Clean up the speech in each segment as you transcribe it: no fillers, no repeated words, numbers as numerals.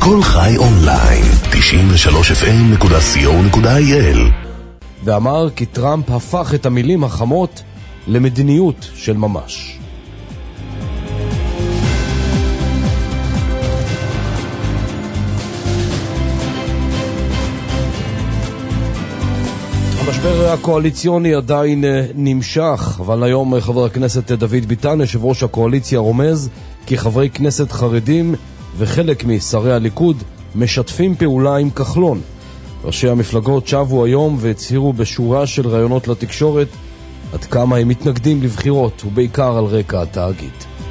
כל חי אונליין, 93fm.co.il. ואמר כי טראמפ הפך את המילים החמות למדיניות של ממש. המשבר הקואליציוני עדיין נמשך, אבל היום חבר הכנסת דוד ביטן, יושב ראש הקואליציה, רומז כי חברי כנסת חרדים וחלק משרי הליכוד משתפים פעולה עם כחלון. ראשי המפלגות שבו היום והצהירו בשורה של רעיונות לתקשורת עד כמה הם מתנגדים לבחירות, ובעיקר על רקע התאגיד.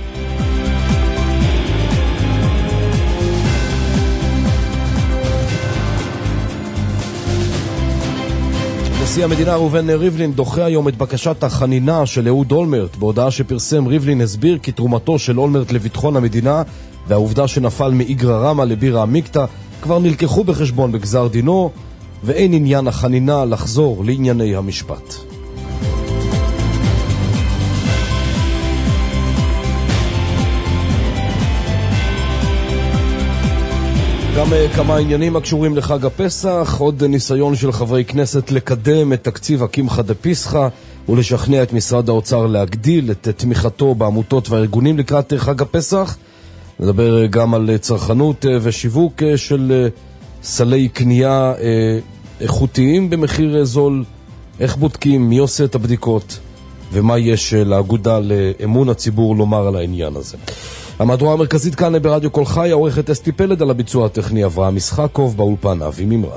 נשיא המדינה ראובן ריבלין דוחה היום את בקשת החנינה של אהוד אולמרט. בהודעה שפרסם, ריבלין הסביר כי תרומתו של אולמרט לביטחון המדינה והעובדה שנפל מאיגרא רמא לבירא עמיקתא כבר נלקחו בחשבון בגזר דינו, ואין עניין החנינה לחזור לענייני המשפט. גם כמה עניינים הקשורים לחג הפסח, עוד ניסיון של חברי כנסת לקדם את תקציב הקמחא דפסחא ולשכנע את משרד האוצר להגדיל את תמיכתו בעמותות והארגונים לקראת חג הפסח. נדבר גם על צרכנות ושיווק של סלי קנייה איכותיים במחיר זול, איך בודקים, מי עושה את הבדיקות ומה יש לאגודה לאמון הציבור לומר על העניין הזה. המהדורה המרכזית כאן ברדיו כל חי, העורכת אסתי פלד, על הביצוע הטכני אברהם משחקוב, באולפן אבי מימרן.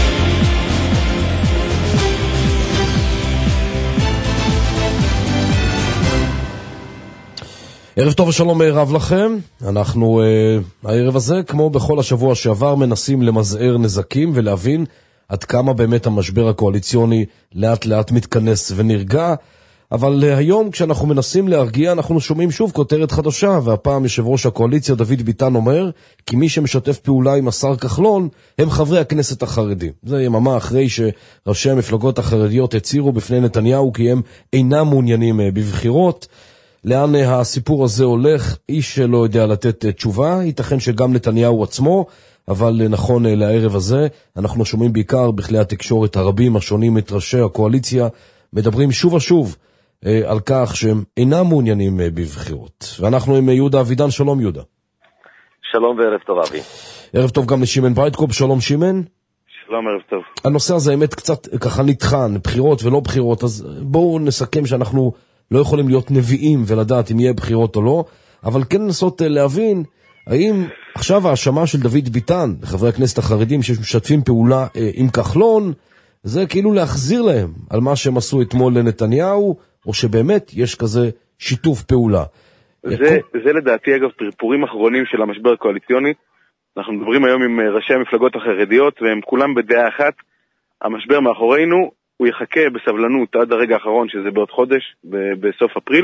ערב טוב ושלום רב לכם. אנחנו הערב הזה, כמו בכל השבוע שעבר, מנסים למזער נזקים ולהבין עד כמה באמת המשבר הקואליציוני לאט לאט מתכנס ונרגע. אבל היום כשאנחנו מנסים להרגיע, אנחנו שומעים שוב כותרת חדשה, והפעם יושב ראש הקואליציה דוד ביטן אומר כי מי שמשתף פעולה עם השר כחלון הם חברי הכנסת החרדים. זה יממה אחרי שראשי המפלגות החרדיות הצהירו בפני נתניהו כי הם אינם מעוניינים בבחירות. לאן הסיפור הזה הולך? איש לא יודע לתת תשובה, ייתכן שגם נתניהו עצמו, אבל נכון לערב הזה אנחנו שומעים בעיקר בכלי התקשורת הרבים השונים את ראשי הקואליציה מדברים שוב ושוב על כך שהם אינם מעוניינים בבחירות. ואנחנו עם יהודה אבידן. שלום יהודה. שלום וערב טוב אבי. ערב טוב גם לשימן ברייטקופ. שלום שימן. שלום, ערב טוב. הנושא הזה האמת קצת ככה נטחן, בחירות ולא בחירות, אז בואו נסכם שאנחנו לא יכולים להיות נביאים ולדעת אם יהיה בחירות או לא, אבל כן לנסות להבין האם עכשיו ההאשמה של דוד ביטן לחברי הכנסת החרדים שמשתפים פעולה עם כחלון זה כאילו להחזיר להם על מה שהם עשו אתמול לנתניהו, או שבאמת יש כזה שיתוף פעולה. זה לדעתי אגב פרפורים אחרונים של המשבר הקואליציוני. אנחנו מדברים היום עם ראשי המפלגות החרדיות והם כולם בדעה אחת, המשבר מאחורינו, הוא יחכה בסבלנות עד הרגע האחרון שזה בעוד חודש, בסוף אפריל,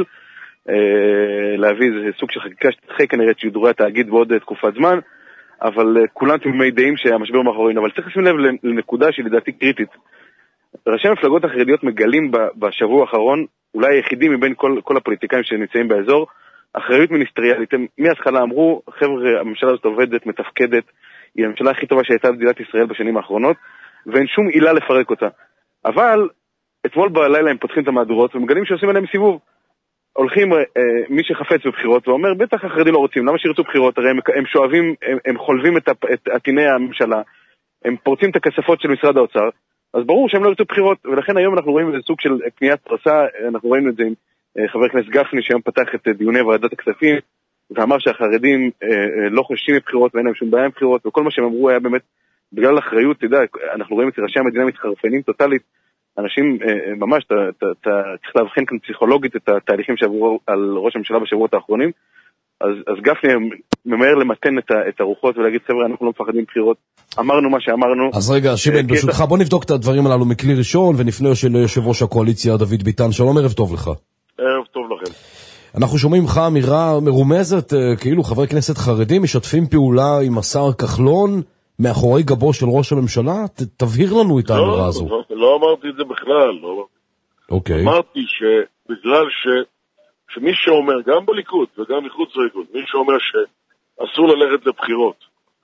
להביא איזה סוג של חקיקה שתתחי כנראה את שידורי התאגיד בעוד תקופת זמן, אבל כולם תמימי דעים שהמשבר מאחורינו. אבל צריך לשים לב לנקודה שלדעתי קריטית. ראשי המפלגות החרדיות מגלים בשבוע האחרון, אולי היחידים מבין כל הפוליטיקאים שנמצאים באזור, אחריות מיניסטריאלית. הם מההתחלה אמרו, חבר'ה, הממשלה הזאת עובדת, מתפקדת, היא הממשלה הכי טובה שהייתה במדינת ישראל בשנים האחרונות, ואין שום עילה לפרק אותה. אבל אתמול בלילה הם פותחים את המהדורות ומגלים שעושים עליהם סיבוב. הולכים מי שחפץ בבחירות ואומר, בטח החרדים לא רוצים, למה שירצו בחירות? הרי הם שואבים, הם חולבים את עטיני הממשלה, הם פורצים את הכספות של משרד האוצר, אז ברור שהם לא ירצו בחירות, ולכן היום אנחנו רואים איזה סוג של קניית פרסה. אנחנו ראינו את זה עם חבר הכנסת גפני שהיום פתח את דיוני ועדת הכספים, ואמר שהחרדים לא חוששים מבחירות ואין להם שום בעיה עם בחירות, וכל מה שהם אמרו היה באמת בגלל אחריות. אתה יודע, אנחנו רואים את ראשי המדינה מתחרפנים טוטלית, אנשים ממש, אתה צריך להבחין כאן פסיכולוגית את התהליכים שעברו על ראש הממשלה בשבועות האחרונים. אז גפני ממהר למתן את הרוחות ולהגיד, חבר'ה, אנחנו לא מפחדים בחירות, אמרנו מה שאמרנו. אז רגע, שימן, ברשותך, בוא נבדוק את הדברים הללו מכלי ראשון, ונפנה ליושב ראש הקואליציה דוד ביטן. שלום, ערב טוב לך. ערב טוב לכם. אנחנו שומעים לך אמירה מרומזת, כאילו חברי כנסת חרדים משתפים פעולה עם השר כחלון מאחורי גבו של ראש הממשלה. תבהיר לנו את האמירה הזו. לא אמרתי את זה בכלל. אוקיי. אמרתי שבגלל שמי שאומר, גם בליכוד וגם מחוץ לליכוד, מי שאומר שאסור ללכת לבחירות,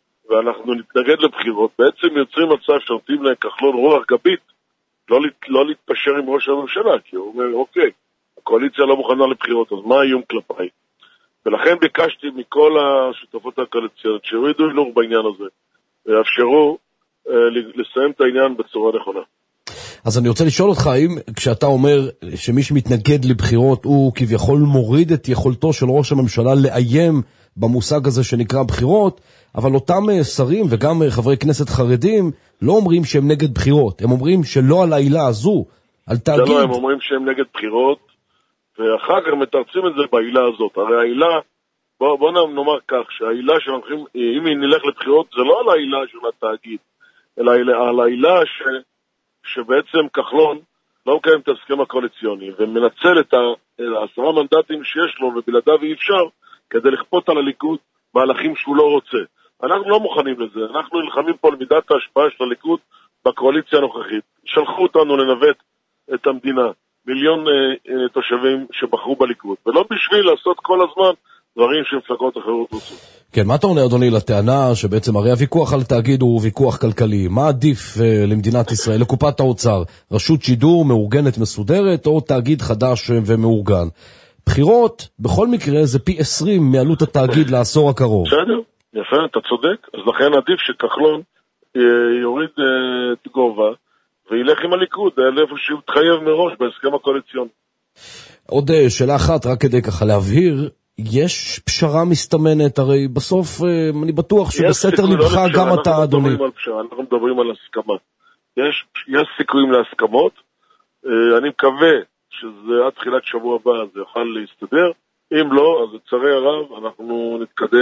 ואנחנו נתנגד לבחירות, בעצם יוצרים מצב שנותנים להם כחלון רוח גבית, לא להתפשר עם ראש הממשלה, כי הוא אומר, אוקיי, הקואליציה לא מוכנה לבחירות, אז מה האיום כלפיי? ולכן ביקשתי מכל השותפות הקואליציוניות שיורידו הילוך בעניין הזה, ויאפשרו לסיים את העניין בצורה נכונה. אז אני רוצה לשאול אותך, האם כשאתה אומר שמי שמתנגד לבחירות הוא כביכול מוריד את יכולתו של ראש הממשלה לאיים במושג הזה שנקרא בחירות, אבל אותם שרים וגם חברי כנסת חרדים לא אומרים שהם נגד בחירות, הם אומרים שלא על העילה הזו, על תאגיד. לא, הם אומרים שהם נגד בחירות, ואחר כך מתרצים את זה בעילה הזאת. הרי העילה, בוא נאמר כך, שהעילה שאנחנו, אם נלך לבחירות, זה לא על העילה של התאגיד, אלא על העילה שבעצם כחלון לא מקיים את ההסכם הקואליציוני, ומנצל את 10 מנדטים שיש לו, ובלעדיו אי אפשר, כדי לכפות על הליכוד מהלכים שהוא לא רוצה. אנחנו לא מוכנים לזה, אנחנו נלחמים פה על מידת ההשפעה של הליכוד בקואליציה הנוכחית. שלחו אותנו לנווט את המדינה, 1,000,000 תושבים שבחרו בליכוד, ולא בשביל לעשות כל הזמן דברים שמפלגות אחרות רוצות. כן, מה אתה עונה אדוני לטענה שבעצם הרי הוויכוח על תאגיד הוא ויכוח כלכלי? מה עדיף למדינת ישראל, לקופת האוצר? רשות שידור מאורגנת מסודרת או תאגיד חדש ומאורגן? בחירות בכל מקרה זה פי 20 מעלות התאגיד לעשור הקרוב. בסדר, יפה, אתה צודק. אז לכן עדיף שכחלון יוריד את גובה וילך עם הליכוד, איפה שהוא תחייב מראש בהסכם הקואליציוני. עוד שאלה אחת, רק כדי ככה להבהיר, יש פשרה מסתמנת, הרי בסוף אני בטוח שבסתר לבך גם אתה אדוני. אנחנו מדברים על הסכמה. יש סיכויים להסכמות, אני מקווה שזה עד תחילת שבוע הבא זה יוכל להסתדר, אם לא, אז לצערי הרב אנחנו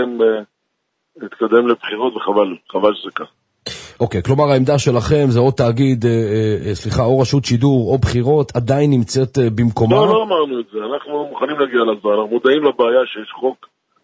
נתקדם לבחירות וחבל שזה כך. אוקיי, כלומר העמדה שלכם זה או תאגיד, או רשות שידור או בחירות עדיין נמצאת במקומה? לא אמרנו את זה, אנחנו מוכנים להגיע לזה, אנחנו מודעים לבעיה שיש חוק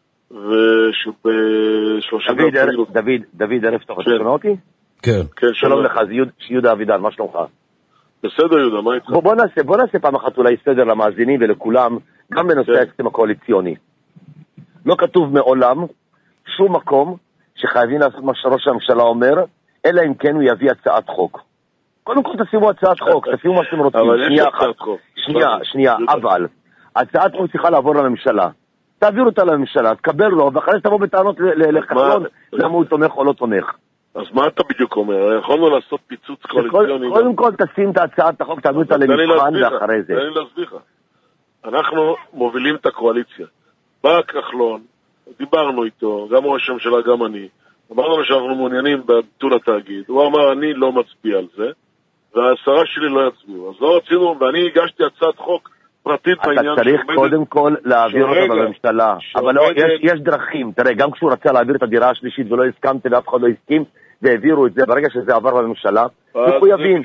דוד, ערב טוב, אתה שומע אותי? כן. שלום לך, זה יהודה אבידן, מה שלומך? בסדר יהודה, מה איתך? בוא נעשה פעם אחת אולי סדר למאזינים ולכולם, גם בנושא ההסכם הקואליציוני. לא כתוב מעולם שום מקום שחייבים לעשות מה שראש הממשלה אומר, אלא אם כן הוא יביא הצעת חוק. קודם כל תשימו הצעת חוק, תשימו מה שאתם רוצים. שנייה, אבל הצעת חוק צריכה לעבור לממשלה. תעביר אותה לממשלה, תקבל לו, ואחרי שתבוא בטענות לכחלון, למה הוא תומך או לא תומך. אז מה אתה בדיוק אומר? יכולנו לעשות פיצוץ קואליציוני. קודם כל תשים את הצעת החוק, תעביר אותה למבחן ואחרי זה. תן לי להסביר לך. אנחנו מובילים את הקואליציה. בא כחלון, דיברנו איתו, גם ראש הממשלה, גם אני. אמרנו שאנחנו מעוניינים בביטול התאגיד. הוא אמר, אני לא מצביע על זה, והשרה שלי לא יצביעו. אז לא רצינו, ואני הגשתי הצעת חוק פרטית בעניין. אתה צריך קודם כל להעביר אותה בממשלה. אבל לא, יש דרכים. תראה, גם כשהוא רצה להעביר את הדירה השלישית ולא הסכמתי ואף אחד לא הסכים, והעבירו את זה, ברגע שזה עבר בממשלה, מחויבים.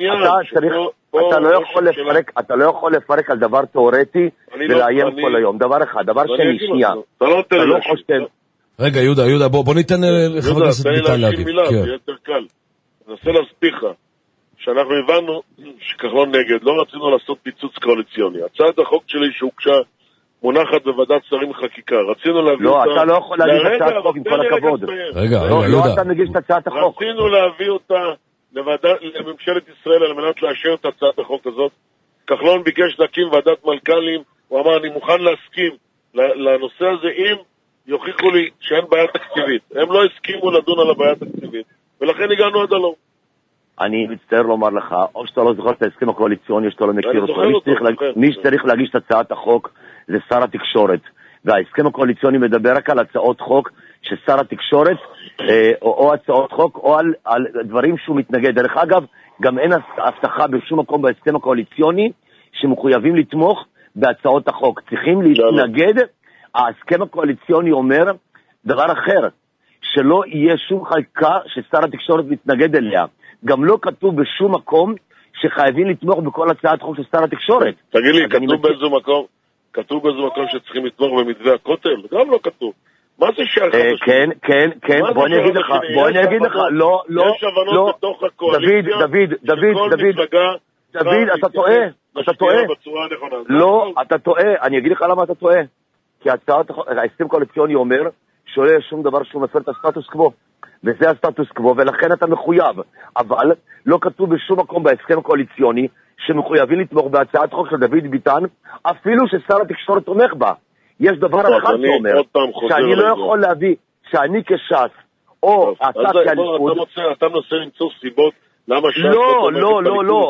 אתה לא יכול לפרק על דבר תיאורטי ולאיים כל היום. דבר אחד. דבר שני, שנייה. אתה לא חושב. רגע, יהודה, בוא ניתן לחבר הכנסת ביטן להגיב. זה יותר קל. ננסה להספיך שאנחנו הבנו שכחלון נגד, לא רצינו לעשות פיצוץ קואליציוני. הצעת החוק שלי שהוגשה מונחת בוועדת שרים לחקיקה. רצינו להביא אותה... לא, אתה לא יכול להגיש את הצעת החוק עם כל הכבוד. רגע, יהודה. לא, אתה מגיש את הצעת החוק. רצינו להביא אותה לממשלת ישראל על מנת לאשר את הצעת החוק הזאת. כחלון ביקש להקים ועדת מנכ"לים, הוא אמר, אני מוכן להסכים לנושא הזה אם יוכיחו לי שאין בעיה תקציבית. הם לא הסכימו לדון על הבעיה התקציבית, ולכן הגענו עד הלום. אני מצטער לומר לך, או שאתה לא זוכר את ההסכם הקואליציוני, שאתה לא מכיר אותו. מי שצריך להגיש את הצעת החוק זה שר התקשורת. וההסכם הקואליציוני מדבר רק על הצעות חוק ששר התקשורת, או הצעות חוק, או על דברים שהוא מתנגד. דרך אגב, גם אין הבטחה בשום מקום בהסכם הקואליציוני שמחויבים לתמוך בהצעות החוק. צריכים להתנגד. ההסכם הקואליציוני אומר דבר אחר, שלא יהיה שום חלקה ששר התקשורת מתנגד אליה. גם לא כתוב בשום מקום שחייבים לתמוך בכל הצעת חוק של שר התקשורת. תגיד לי, כתוב באיזה מקום שצריכים לתמוך במתווה הכותל? גם לא כתוב. מה זה שייך? כן, בוא אני אגיד לך, לא, יש הבנות בתוך הקואליציה, דוד, אתה טועה. לא, אתה טועה, אני אגיד לך למה אתה טועה. כי ההסכם הקואליציוני אומר שלא יהיה שום דבר שהוא מפר את הסטטוס קוו. וזה הסטטוס קוו, ולכן אתה מחויב. אבל לא כתוב בשום מקום בהסכם הקואליציוני שמחויבים לתמוך בהצעת חוק של דוד ביטן, אפילו ששר התקשורת תומך בה. יש דבר אחד שאומר, שאני לא יכול להביא, שאני כש"ס, או אתה כהליכוד... אתה מנסה למצוא סיבות למה ש"ס לא, לא, לא, לא.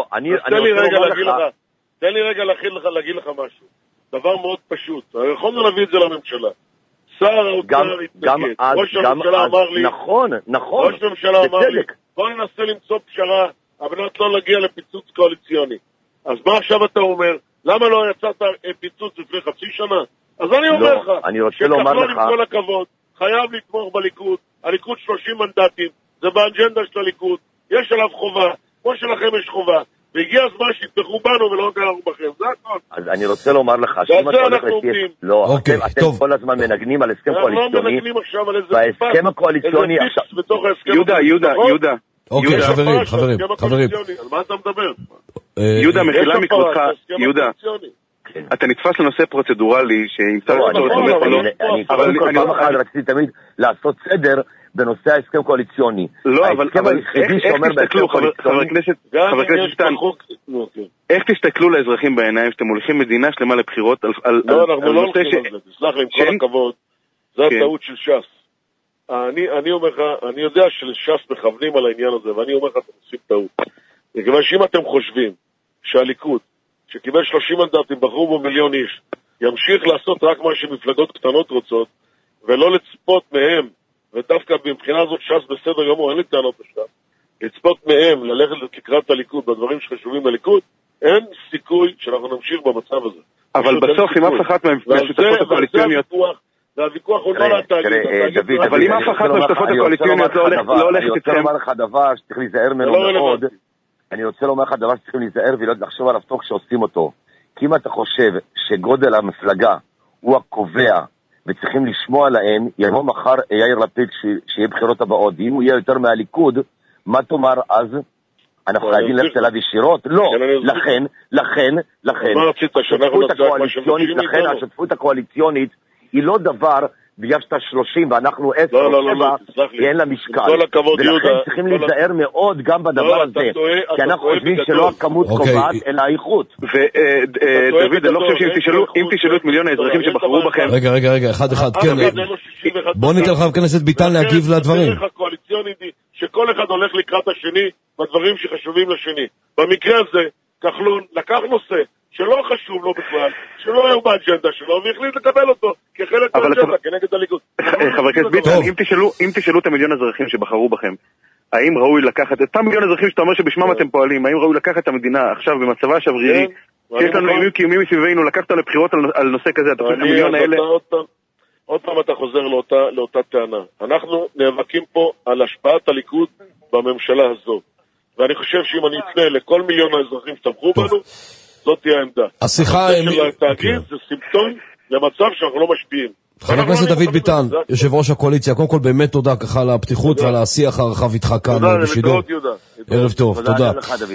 תן לי רגע להגיד לך משהו. דבר מאוד פשוט. יכולנו להביא את זה לממשלה. שר האוצר התנגד. ראש הממשלה אמר לי... נכון. ראש הממשלה אמר לי, בוא ננסה למצוא פשרה, אבל לא להגיע לפיצוץ קואליציוני. אז מה עכשיו אתה אומר? למה לא יצאת פיצוץ לפני חצי שנה? אז אני אומר לך, שכחלון עם כל הכבוד, חייב לתמוך בליכוד. הליכוד 30 מנדטים, זה באג'נדה של הליכוד. יש עליו חובה, כמו שלכם יש חובה. והגיע הזמן שיתמכו בנו ולא גרנו בכם, זה הכל. אז אני רוצה לומר לך, שאם אתה הולך לפי... לא, אתם כל הזמן מנגנים על הסכם קואליציוני. אנחנו לא מנגנים עכשיו על איזה בהסכם הקואליציוני... איזה פיס בתוך ההסכם יהודה. אוקיי, חברים. על מה אתה מדבר? יהודה, מחילה מכבודך, יהודה. אתה נתפס לנושא פרוצדורלי שימצא לצורך תומך או לא. אני כל פעם אחת רציתי תמיד לעשות סדר בנושא ההסכם קואליציוני. לא, אבל חבר הכנסת שטן, איך תסתכלו לאזרחים בעיניים שאתם הולכים מדינה שלמה לבחירות על לא, אנחנו לא הולכים על זה, תסלח לי, עם כל הכבוד, זה הטעות של ש"ס. אני אומר לך, אני יודע שלש"ס מכוונים על העניין הזה, ואני אומר לך, אתם עושים טעות. מכיוון שאם אתם חושבים שהליכוד, שקיבל 30 מנדטים, בחרו בו מיליון איש, ימשיך לעשות רק מה שמפלגות קטנות רוצות, ולא לצפות מהם, ודווקא מבחינה הזאת ש"ס בסדר גמור, אין לי טענות לש"ס, לצפות מהם, ללכת לקראת הליכוד, בדברים שחשובים לליכוד, אין סיכוי שאנחנו נמשיך במצב הזה. אבל בסוף, אם אף אחת מהשותפות הקואליציוניות... והוויכוח הוא לא לתאגיד. אבל אם אף אחת מהשותפות הקואליציוניות לא הולכת איתכם... אני רוצה לומר לך דבר שצריך להיזהר ממנו מאוד. אני רוצה לומר לך דבר שצריכים להיזהר ולא לחשוב עליו טוב כשעושים אותו. כי אם אתה חושב שגודל המפלגה הוא הקובע וצריכים לשמוע להם, יבוא מחר יאיר לפיד שיהיה בחירות הבאות, ואם הוא יהיה יותר מהליכוד, מה תאמר אז? אנחנו חייבים ללכת אליו ישירות? לא, לכן, השותפות הקואליציונית היא לא דבר בגלל שאתה 30 ואנחנו 10 או 7, אין לה משקל. ולכן צריכים להיזהר מאוד גם בדבר הזה, כי אנחנו חושבים שלא הכמות קובעת, אלא האיכות. ודוד, אני לא חושב שאם תשאלו את מיליון האזרחים שבחרו בכם... רגע, אחד, כן. בוא ניתן לך כנסת ביטן להגיב לדברים. שכל אחד הולך לקראת השני בדברים שחשובים לשני. במקרה הזה, כחלון לקח נושא שלא חשוב לו בכלל, שלא היו באג'נדה שלו, והחליט לקבל אותו כחלק מהאג'נדה, כנגד הליכוד. חבר הכנסת ביטן, אם תשאלו את המיליון האזרחים שבחרו בכם, האם ראוי לקחת, את אותם מיליון האזרחים שאתה אומר שבשמם אתם פועלים, האם ראוי לקחת את המדינה עכשיו במצבה שברירי, שיש לנו אימים קיומיים מסביבנו, לקחת לבחירות על נושא כזה, אתה חושב שהמיליון האלה... עוד פעם אתה חוזר לאותה טענה. אנחנו נאבקים פה על השפעת הליכוד בממשלה הזאת. ואני חושב שאם אני אפנה לכל מיליון האזרחים שתמכו בנו, זאת תהיה העמדה. השיחה... של התאגיד זה סימפטום למצב שאנחנו לא משפיעים. חבר הכנסת דוד ביטן, יושב ראש הקואליציה, קודם כל באמת תודה ככה על הפתיחות ועל השיח הרחב איתך כאן בשידור. ערב טוב, תודה.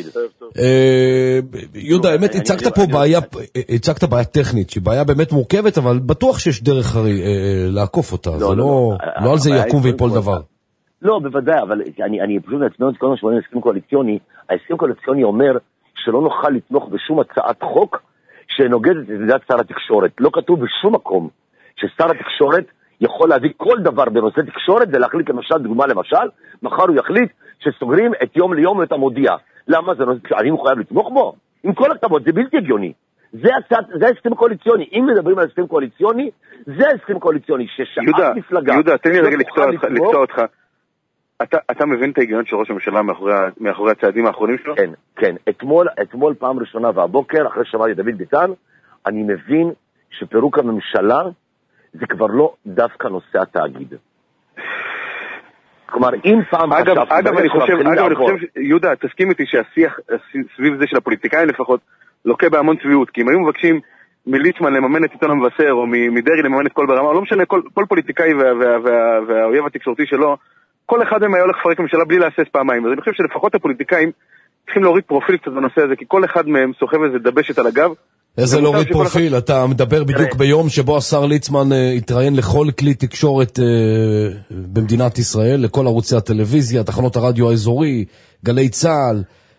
יהודה, האמת, הצגת בעיה טכנית, שהיא בעיה באמת מורכבת, אבל בטוח שיש דרך לעקוף אותה, זה לא על זה יקום ויפול דבר. לא, בוודאי, אבל אני פשוט אצמנו את כל מה שבונים להסכם קואליציוני, ההסכם קואליציוני אומר שלא נוכל לתמוך בשום הצעת חוק שנוגדת את עמדת שר התקשורת. לא כתוב בשום מקום ששר התקשורת יכול להביא כל דבר בנושא תקשורת ולהחליט למשל, דוגמה למשל, מחר הוא יחליט שסוגרים את יום ליום ואת המודיע. למה זה נושא שאני מחויב לתמוך בו? עם כל הכבוד, זה בלתי הגיוני. זה הסכם קואליציוני. אם מדברים על הסכם קואליציוני, זה הסכם קואליציוני ששעת מפלגה. יהודה, תן לי רגע לקטוע אותך. אתה מבין את ההיגיון של ראש הממשלה מאחורי הצעדים האחרונים שלו? כן. אתמול פעם ראשונה והבוקר, אחרי שמעתי דוד ביטן, אני מבין שפירוק הממשלה זה כבר לא דווקא נושא התאגיד. כלומר, אם פעם... אגב, אני חושב, יהודה, תסכים איתי שהשיח סביב זה של הפוליטיקאים לפחות, לוקה בהמון צביעות, כי אם היו מבקשים מליצמן לממן את עיתון המבשר, או מדרי לממן את כל ברמה, לא משנה, כל פוליטיקאי והאויב התקשורתי שלו, כל אחד מהם היה הולך לפרק הממשלה בלי להסס פעמיים. אז אני חושב שלפחות הפוליטיקאים צריכים להוריד פרופיל קצת בנושא הזה, כי כל אחד מהם סוחב איזה דבשת על הגב, איזה להוריד פרופיל, אתה מדבר בדיוק ביום שבו השר ליצמן התראיין לכל כלי תקשורת במדינת ישראל, לכל ערוצי הטלוויזיה, תחנות הרדיו האזורי, גלי צהל,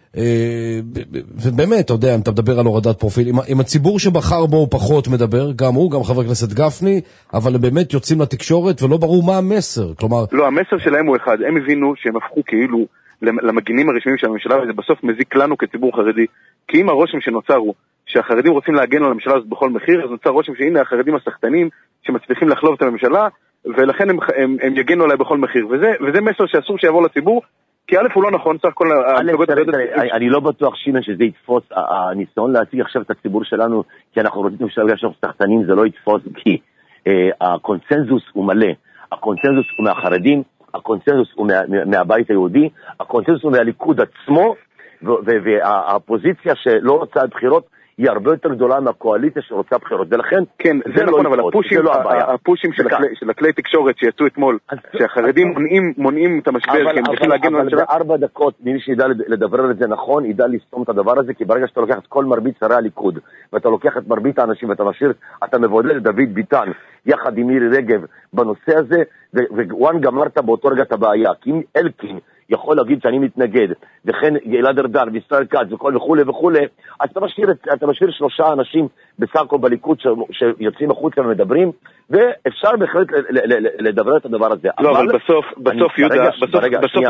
ובאמת, אתה יודע, אם אתה מדבר על הורדת פרופיל, אם הציבור שבחר בו פחות מדבר, גם הוא, גם חבר הכנסת גפני, אבל הם באמת יוצאים לתקשורת ולא ברור מה המסר, כלומר... לא, המסר שלהם הוא אחד, הם הבינו שהם הפכו כאילו למגינים הרשמיים של הממשלה, וזה בסוף מזיק לנו כציבור חרדי, כי אם הרושם שנוצר הוא שהחרדים רוצים להגן על הממשלה הזאת בכל מחיר, אז נוצר רושם שהנה החרדים הסחטנים שמצליחים לחלוב את הממשלה, ולכן הם יגנו עליי בכל מחיר, וזה מסר שאסור שיעבור לציבור, כי א' הוא לא נכון, צריך כל... אני לא בטוח שימן שזה יתפוס, הניסיון להציג עכשיו את הציבור שלנו, כי אנחנו רוצים שאנחנו סחטנים, זה לא יתפוס, כי הקונצנזוס הוא מלא, הקונצנזוס הוא מהחרדים, הקונצנזוס הוא מהבית היהודי, הקונצנזוס הוא מהליכוד עצמו, והפוזיציה שלא רוצה בחירות היא הרבה יותר גדולה מהקואליציה שרוצה בחירות, ולכן כן, זה נכון, אבל הפושים של הכלי תקשורת שיצאו אתמול, שהחרדים מונעים את המשבר, כי הם צריכים להגן על הממשלה. אבל ב4 דקות, מי שידע לדבר על זה נכון, ידע לסתום את הדבר הזה, כי ברגע שאתה לוקח את כל מרבית שרי הליכוד, ואתה לוקח את מרבית האנשים, ואתה משאיר, אתה מבודד את דוד ביטן, יחד עם מירי רגב, בנושא הזה, ווואן גמרת באותו רגע את הבעיה, כי אם אלקין יכול להגיד שאני מתנגד, וכן גלעד ארדן וישראל כץ וכו' וכו', אז אתה משאיר 3 אנשים בסך הכל בליכוד שיוצאים החוצה ומדברים, ואפשר בהחלט לדבר את הדבר הזה. לא, אבל בסוף יהודה, בסוף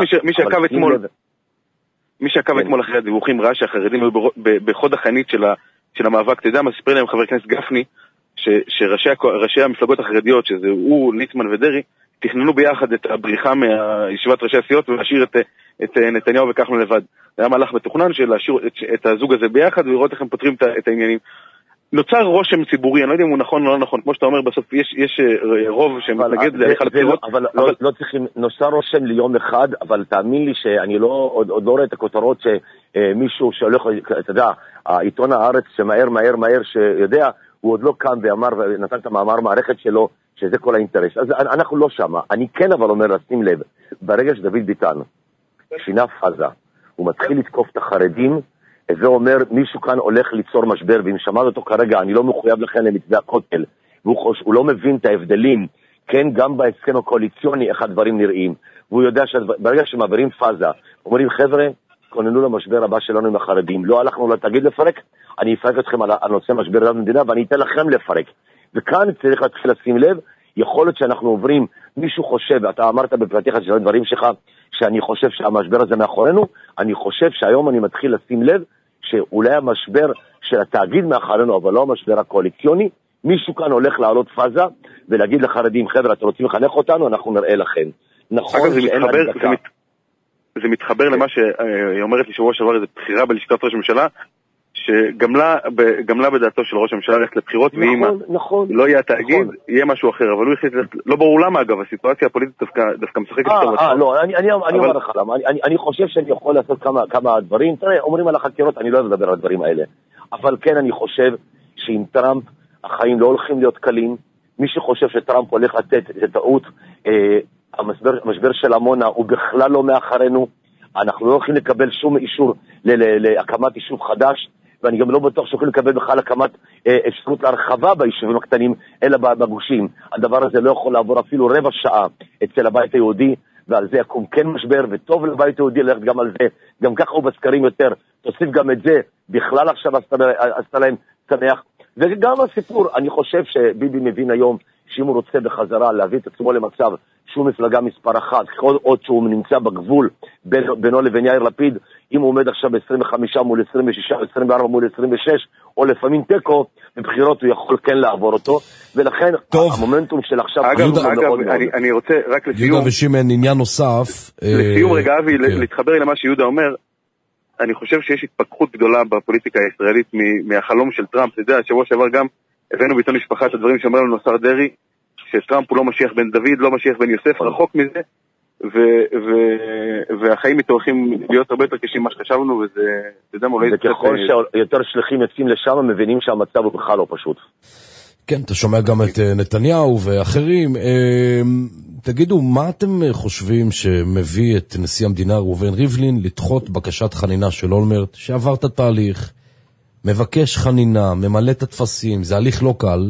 מי שעקב אתמול אחרי הדיווחים ראה שהחרדים היו בחוד החנית של המאבק, אתה יודע מה סיפר להם חבר הכנסת גפני, שראשי המפלגות החרדיות, שזה הוא, ליצמן ודרי, תכננו ביחד את הבריחה מישיבת ראשי הסיעות ולהשאיר את נתניהו וכחלון לבד. זה היה מהלך מתוכנן של להשאיר את הזוג הזה ביחד ולראות איך הם פותרים את העניינים. נוצר רושם ציבורי, אני לא יודע אם הוא נכון או לא נכון, כמו שאתה אומר, בסוף יש רוב שמתנגד להליכה לבחירות. אבל לא צריכים, נוצר רושם ליום אחד, אבל תאמין לי שאני עוד לא רואה את הכותרות שמישהו שהולך, אתה יודע, העיתון הארץ שמהר שיודע, הוא עוד לא קם ואמר ונתן את המאמר מערכת שלו, שזה כל האינטרס. אז אנחנו לא שמה. אני כן אבל אומר, לשים לב, ברגע שדוד ביטן שינה פאזה, הוא מתחיל לתקוף את החרדים, ואומר, מישהו כאן הולך ליצור משבר, ואם שמעת אותו כרגע, אני לא מחויב לכן למתווה הכותל, והוא לא מבין את ההבדלים, כן, גם בהסכם הקואליציוני, איך הדברים נראים, והוא יודע שברגע שמעבירים פאזה, אומרים, חבר'ה, כוננו למשבר הבא שלנו עם החרדים, לא הלכנו לתגיד לפרק, אני אפרק אתכם על הנושא משבר במדינה, ואני אתן לכם לפרק. וכאן צריך להתחיל לשים לב, יכול להיות שאנחנו עוברים, מישהו חושב, אתה אמרת בפתיחה של הדברים שלך, שאני חושב שהמשבר הזה מאחורינו, אני חושב שהיום אני מתחיל לשים לב, שאולי המשבר של התאגיד מאחורינו, אבל לא המשבר הקואליציוני, מישהו כאן הולך לעלות פאזה, ולהגיד לחרדים, חבר'ה, אתם רוצים לחנך אותנו, אנחנו נראה לכם. נכון, זה מתחבר למה שאומרת לי שבוע שעבר, איזו בחירה בלשכת ראש הממשלה, שגמלה בדעתו של ראש הממשלה ללכת לבחירות, ואם לא יהיה התאגיד, יהיה משהו אחר, אבל הוא החליט, לא ברור למה אגב, הסיטואציה הפוליטית דווקא משחקת טוב. לא, אני אומר לך למה, אני חושב שאני יכול לעשות כמה דברים, תראה, אומרים על החקירות, אני לא אוהב לדבר על הדברים האלה, אבל כן אני חושב שעם טראמפ החיים לא הולכים להיות קלים, מי שחושב שטראמפ הולך לתת, זה טעות, המשבר של עמונה הוא בכלל לא מאחרינו, אנחנו לא הולכים לקבל שום אישור להקמת יישוב חדש, ואני גם לא בטוח שיכולים לקבל בכלל הקמת אפשרות להרחבה ביישובים הקטנים, אלא בגושים. הדבר הזה לא יכול לעבור אפילו רבע שעה אצל הבית היהודי, ועל זה יקום כן משבר, וטוב לבית היהודי ללכת גם על זה, גם ככה הוא בסקרים יותר, תוסיף גם את זה, בכלל עכשיו עשתה להם שמח. וגם הסיפור, אני חושב שביבי מבין היום, שאם הוא רוצה בחזרה להביא את עצמו למצב שהוא מפלגה מספר 1, עוד שהוא נמצא בגבול בינו לבין יאיר לפיד, אם הוא עומד עכשיו ב-25 מול 26, 24 מול 26, או לפעמים טקו, בבחירות הוא יכול כן לעבור אותו, ולכן המומנטום של עכשיו... אגב, אני רוצה רק לסיום... יהודה ושימן, עניין נוסף... לסיום רגע, אבי, להתחבר למה שיהודה אומר, אני חושב שיש התפכחות גדולה בפוליטיקה הישראלית מהחלום של טראמפ. אתה יודע, שבוע שעבר גם הבאנו בעיתון משפחה את הדברים שאומר לנו השר דרעי, שטראמפ הוא לא משיח בן דוד, לא משיח בן יוסף, רחוק מזה, והחיים מתארחים להיות הרבה יותר קשים מה שחשבנו, וזה, אתה יודע, אולי... וככל שיותר שליחים יוצאים לשם, מבינים שהמצב הוא בכלל לא פשוט. כן, אתה שומע גם את נתניהו ואחרים. תגידו, מה אתם חושבים שמביא את נשיא המדינה ראובן ריבלין לדחות בקשת חנינה של אולמרט, שעבר את התהליך, מבקש חנינה, ממלא את התפסים, זה הליך לא קל,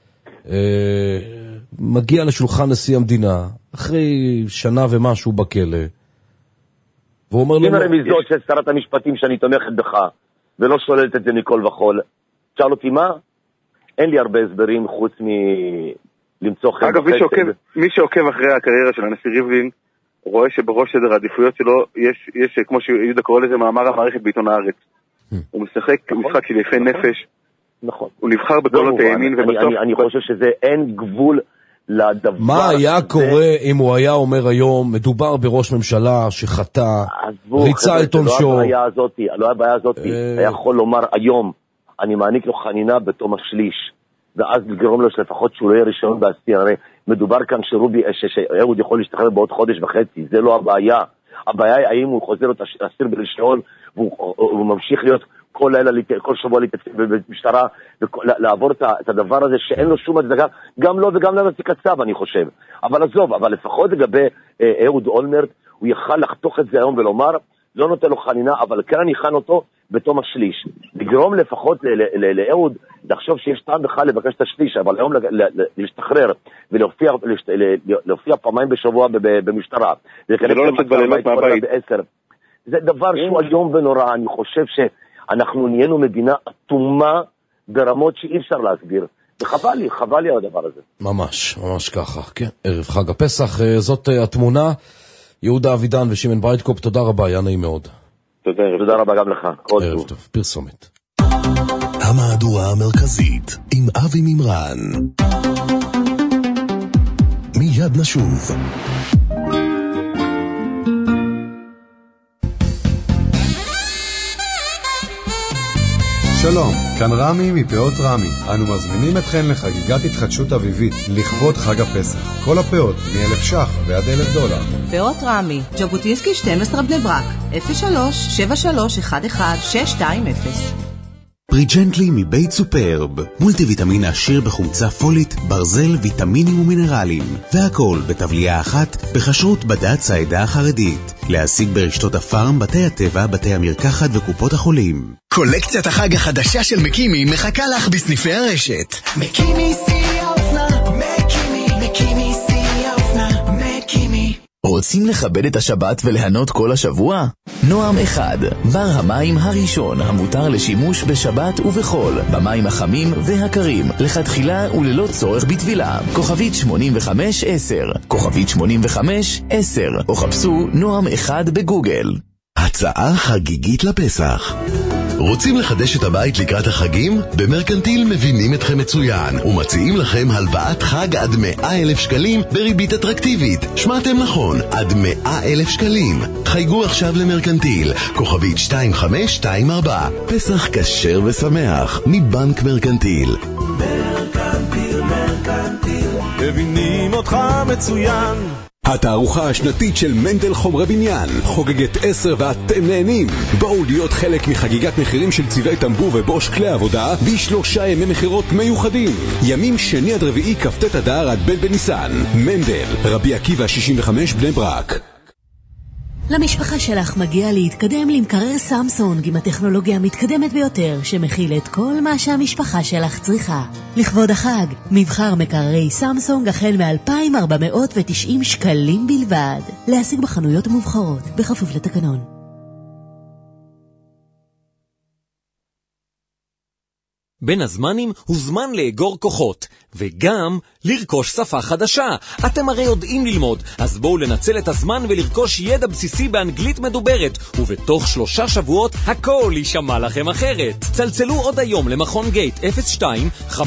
מגיע לשולחן נשיא המדינה, אחרי שנה ומשהו בכלא, והוא אומר לו... אם הרמיזות של שרת המשפטים שאני תומכת בך, ולא שוללת את זה מכל וכל, שאל אותי מה? אין לי הרבה הסברים חוץ מלמצוא חן. אגב, מי שעוקב אחרי הקריירה של הנשיא ריבלין, רואה שבראש סדר העדיפויות שלו יש כמו שיהודה קורא לזה, מאמר המערכת בעיתון הארץ. הוא משחק משחק של יפי נפש. נכון. הוא נבחר בקולות הימין, ובסוף... אני חושב שזה אין גבול לדבר. מה היה קורה אם הוא היה אומר היום, מדובר בראש ממשלה שחטא, ריצה את עונשו. לא הבעיה הזאת, היה יכול לומר היום, אני מעניק לו חנינה בתום השליש, ואז לגרום לו שלפחות שהוא לא יהיה רישיון בהסתיר. הרי מדובר כאן שאהוד יכול להשתחרר בעוד חודש וחצי, זה לא הבעיה. הבעיה היא האם הוא חוזר להיות אסיר ברישיון, והוא ממשיך להיות כל שבוע להתעסק במשטרה, לעבור את הדבר הזה שאין לו שום הצדקה, גם לו וגם לנשיא קצב, אני חושב. אבל עזוב, אבל לפחות לגבי אהוד אולמרט, הוא יכל לחתוך את זה היום ולומר, לא נותן לו חנינה, אבל כן אני חן אותו בתום השליש. לגרום לפחות לאהוד לחשוב שיש טעם בכלל לבקש את השליש, אבל היום להשתחרר ולהופיע פעמיים בשבוע במשטרה. ולא לצאת בלילות מהבית. זה דבר שהוא היום ונורא. אני חושב שאנחנו נהיינו מדינה אטומה ברמות שאי אפשר להסביר. וחבל לי על הדבר הזה. ממש, ממש ככה. כן, ערב חג הפסח, זאת התמונה. יהודה אבידן ושמן ברייטקופ, תודה רבה, היה נעים מאוד. תודה רבה גם לך. ערב טוב, פרסומת. המהדורה המרכזית עם אבי ממרן. מיד נשוב. שלום, כאן רמי מפאות רמי. אנו מזמינים אתכן לחגיגת התחדשות אביבית לכבוד חג הפסח. כל הפאות מ1,000 ש"ח ועד $1,000. פאות רמי, ז'בוטינסקי 12 בני ברק, 03-7311-620. פריג'נטלי מבית סופרב, מולטי ויטמין עשיר בחומצה פולית, ברזל, ויטמינים ומינרלים, והכל בתבליעה אחת בחשרות בד"ץ העדה החרדית. להשיג ברשתות הפארם, בתי הטבע, בתי המרקחת וקופות החולים. קולקציית החג החדשה של מקימי מחכה לך בסניפי הרשת. מקימי שיא האופנה, מקימי שיא האופנה, מקימי. רוצים לכבד את השבת ולהנות כל השבוע? נועם אחד, בר המים הראשון המותר לשימוש בשבת ובחול, במים החמים והקרים, לכתחילה וללא צורך בטבילה. כוכבית 8510, כוכבית 8510, או חפשו נועם אחד בגוגל. הצעה חגיגית לפסח. רוצים לחדש את הבית לקראת החגים? במרקנטיל מבינים אתכם מצוין ומציעים לכם הלוואת חג עד 100,000 שקלים בריבית אטרקטיבית. שמעתם נכון, עד 100,000 שקלים. חייגו עכשיו למרקנטיל, כוכבית 2524. פסח כשר ושמח מבנק מרקנטיל. מרקנטיל, מבינים אותך מצוין. התערוכה השנתית של מנדל חומרי בניין חוגגת 10 ואתם נהנים. בואו להיות חלק מחגיגת מחירים של צבעי טמבו ובוש כלי עבודה ב3 ימי מחירות מיוחדים. ימים שני עד רביעי כ"ט אדר עד ב' בניסן. מנדל, רבי עקיבא 65 בני ברק. למשפחה שלך מגיע להתקדם למקרר סמסונג עם הטכנולוגיה המתקדמת ביותר שמכיל את כל מה שהמשפחה שלך צריכה. לכבוד החג, מבחר מקררי סמסונג החל מ-2,490 שקלים בלבד. להשיג בחנויות המובחרות, בכפוף לתקנון. בין הזמנים הוא זמן לאגור כוחות, וגם לרכוש שפה חדשה. אתם הרי יודעים ללמוד, אז בואו לנצל את הזמן ולרכוש ידע בסיסי באנגלית מדוברת, ובתוך 3 שבועות הכל יישמע לכם אחרת. צלצלו עוד היום למכון גייט 02-570-3060,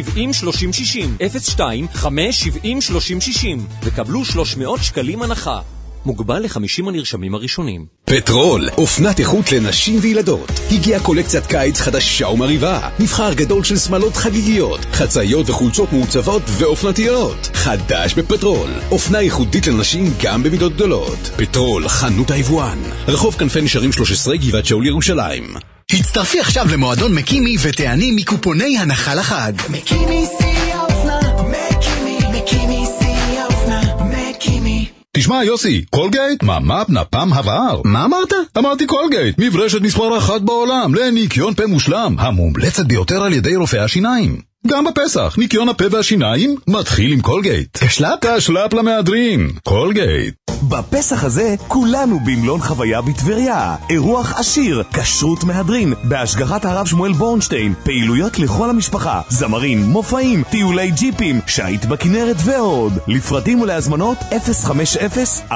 02-570-3060, וקבלו 300 שקלים הנחה. מוגבל ל50 הנרשמים הראשונים. פטרול, אופנת איכות לנשים וילדות. הגיעה קולקציית קיץ חדשה ומריבה. מבחר גדול של שמלות חגיגיות, חצאיות וחולצות מעוצבות ואופנתיות. חדש בפטרול, אופנה ייחודית לנשים גם במידות גדולות. פטרול, חנות היבואן. רחוב כנפי נשרים 13, גבעת שאול ירושלים. הצטרפי עכשיו למועדון מקימי ותעני מקופוני הנחה לחג. מקימי שיא האופנה, מקימי שיא האופנה, מקימי. תשמע יוסי, קולגייט, ממ"פ נפם הבער. מה אמרת? אמרתי קולגייט, מברשת מספר 1 בעולם, לניקיון פה מושלם, המומלצת ביותר על ידי רופאי השיניים. גם בפסח, ניקיון הפה והשיניים מתחיל עם קולגייט. כשלאפ? כשלאפ למהדרין, קולגייט. בפסח הזה כולנו במלון חוויה בטבריה. אירוח עשיר, כשרות מהדרין, בהשגחת הרב שמואל בורנשטיין, פעילויות לכל המשפחה, זמרים, מופעים, טיולי ג'יפים, שייט בכנרת ועוד. לפרטים ולהזמנות 050-4261-223.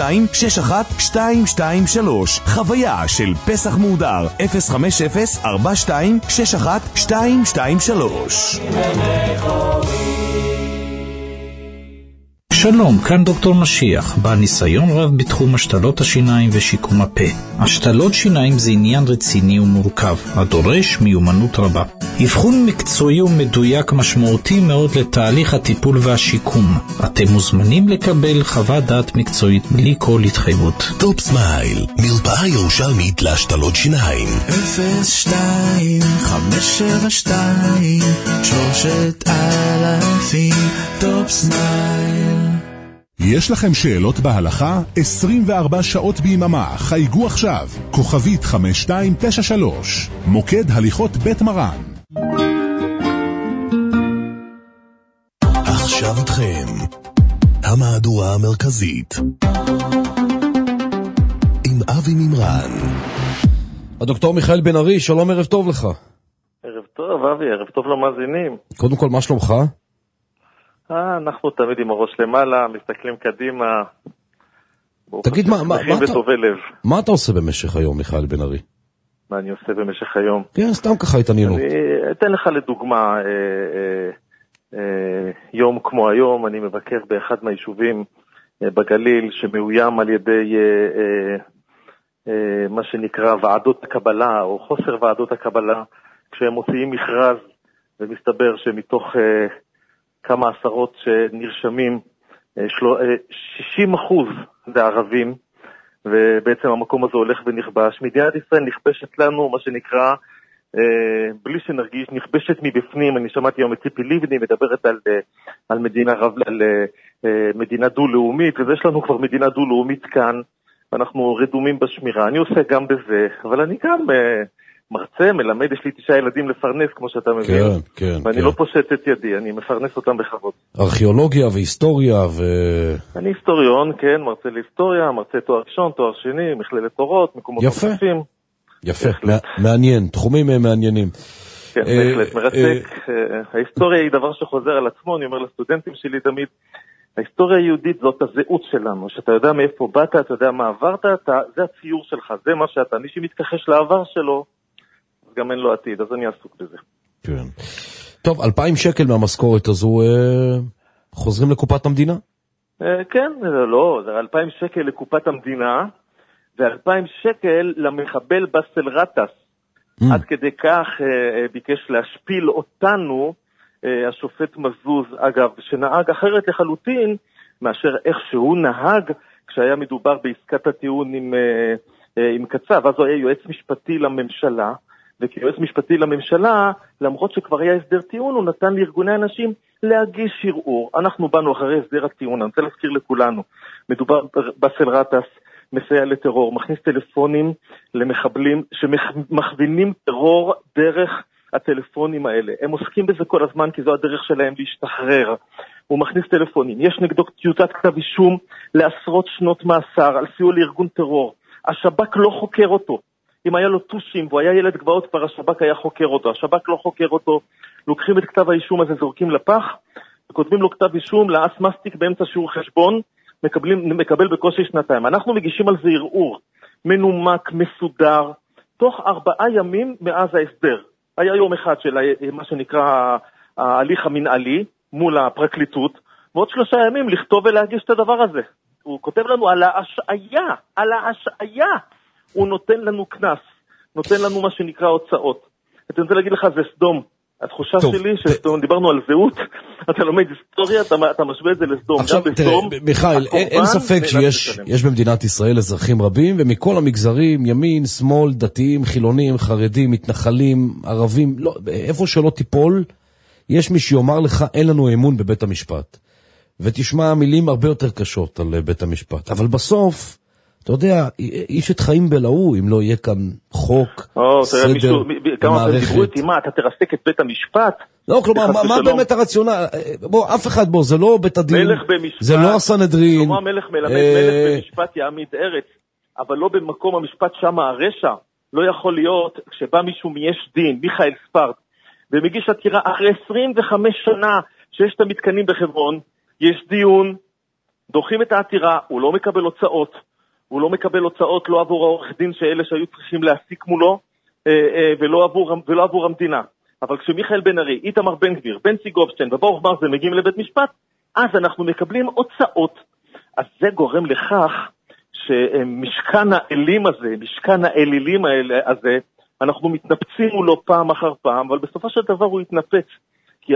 חוויה של פסח מהודר 050-4261-223. שלום, כאן דוקטור משיח, בעל ניסיון רב בתחום השתלות השיניים ושיקום הפה. השתלות שיניים זה עניין רציני ומורכב, הדורש מיומנות רבה. אבחון מקצועי ומדויק משמעותי מאוד לתהליך הטיפול והשיקום. אתם מוזמנים לקבל חוות דעת מקצועית בלי כל התחייבות. טופ סמייל, מרפאה ירושלמית להשתלות שיניים. 02-572-3000 טופ סמייל. יש לכם שאלות בהלכה? 24 שעות ביממה, חייגו עכשיו, כוכבית 5293, מוקד הליכות בית מרן. עכשיו איתכם, המהדורה המרכזית, עם אבי מימרן. הדוקטור מיכאל בן ארי, שלום, ערב טוב לך. ערב טוב, אבי, ערב טוב למאזינים. קודם כל, מה שלומך? אנחנו תמיד עם הראש למעלה, מסתכלים קדימה. תגיד, מה אתה עושה במשך היום, מיכאל בן ארי? מה אני עושה במשך היום? כן, סתם ככה התעניינות. אני אתן לך לדוגמה, יום כמו היום, אני מבקר באחד מהיישובים בגליל, שמאוים על ידי מה שנקרא ועדות הקבלה, או חוסר ועדות הקבלה, כשהם מוציאים מכרז, ומסתבר שמתוך כמה עשרות שנרשמים, 60% זה ערבים, ובעצם המקום הזה הולך ונכבש. מדינת ישראל נכבשת לנו, מה שנקרא, בלי שנרגיש, נכבשת מבפנים. אני שמעתי היום את ציפי לבני מדברת על מדינה דו-לאומית, וזה יש לנו כבר מדינה דו-לאומית כאן, ואנחנו רדומים בשמירה. אני עושה גם בזה, אבל אני גם מרצה, מלמד, יש לי 9 ילדים לפרנס, כמו שאתה מבין. כן, ואני לא פושט את ידי, אני מפרנס אותם בכבוד. ארכיאולוגיה והיסטוריה אני היסטוריון, כן, מרצה להיסטוריה, מרצה תואר ראשון, תואר שני, מכללת תורות, מקומות נוספים. יפה, מעניין, תחומים מעניינים. כן, בהחלט, מרתק. ההיסטוריה היא דבר שחוזר על עצמו, אני אומר לסטודנטים שלי תמיד, ההיסטוריה היהודית זאת הזהות שלנו, שאתה יודע מאיפה באת, אתה יודע מה עברת, זה הציור שלך, זה מה שאתה, מי שמתכחש לעבר שלו, אז גם אין לו עתיד, אז אני אעסוק בזה. כן. טוב, 2,000 שקל מהמשכורת הזו חוזרים לקופת המדינה? כן, לא, זה 2,000 שקל לקופת המדינה, ו2,000 שקל למחבל בסל רטס. עד כדי כך ביקש להשפיל אותנו, השופט מזוז, אגב, שנהג אחרת לחלוטין, מאשר איך שהוא נהג, כשהיה מדובר בעסקת הטיעון עם קצב, אז הוא היה יועץ משפטי לממשלה, וכיועץ משפטי לממשלה, למרות שכבר היה הסדר טיעון, הוא נתן לארגוני אנשים להגיש ערעור. אנחנו באנו אחרי הסדר הטיעון, אני רוצה להזכיר לכולנו, מדובר בסל רטס, מסייע לטרור, מכניס טלפונים למחבלים שמכווינים טרור דרך הטלפונים האלה. הם עוסקים בזה כל הזמן כי זו הדרך שלהם להשתחרר. הוא מכניס טלפונים. יש נגדו טיוטת כתב אישום לעשרות שנות מאסר על סיוע לארגון טרור. השב"כ לא חוקר אותו. אם היה לו טושים והוא היה ילד גבעות כבר השב"כ היה חוקר אותו. השב"כ לא חוקר אותו. לוקחים את כתב האישום הזה, זורקים לפח, וכותבים לו כתב אישום לאס מסטיק באמצע שיעור חשבון, מקבל בקושי 2 אנחנו מגישים על זה ערעור מנומק, מסודר, תוך 4 ימים מאז ההסדר. היה יום אחד של מה שנקרא ההליך המנהלי מול הפרקליטות, ועוד 3 ימים לכתוב ולהגיש את הדבר הזה. הוא כותב לנו על ההשעיה, הוא נותן לנו כנס, נותן לנו מה שנקרא הוצאות. אני רוצה להגיד לך, זה סדום. התחושה שלי שסדום, דיברנו על זהות, אתה לומד היסטוריה, אתה משווה את זה לסדום. עכשיו, תראה, מיכאל, אין ספק שיש במדינת ישראל אזרחים רבים, ומכל המגזרים, ימין, שמאל, דתיים, חילונים, חרדים, מתנחלים, ערבים, איפה שלא תיפול, יש מי שיאמר לך, אין לנו אמון בבית המשפט. ותשמע מילים הרבה יותר קשות על בית המשפט. אבל בסוף, אתה יודע, איש את חיים בלעו, אם לא יהיה כאן חוק, סדר, מערכת. מה, אתה תרסק את בית המשפט? לא, כלומר, מה באמת הרציונל? בוא, אף אחד בו, זה לא בית הדין, זה לא הסנהדרין. שלמה המלך מלמד מלך במשפט יעמיד ארץ, אבל לא במקום המשפט שם הרשע. לא יכול להיות, כשבא מישהו מיש דין, מיכאל ספרד, ומגיש עתירה אחרי 25 שנה שיש את המתקנים בחברון, יש דיון, דוחים את העתירה, הוא לא מקבל הוצאות, לא עבור העורך דין שאלה שהיו צריכים להסיק מולו, ולא עבור המדינה. אבל כשמיכאל בן ארי, איתמר בן גביר, בנצי גופשטיין וברוך מרזל מגיעים לבית משפט, אז אנחנו מקבלים הוצאות. אז זה גורם לכך שמשכן האלים הזה, משכן האלילים הזה, אנחנו מתנפצים מולו פעם אחר פעם, אבל בסופו של דבר הוא יתנפץ. כי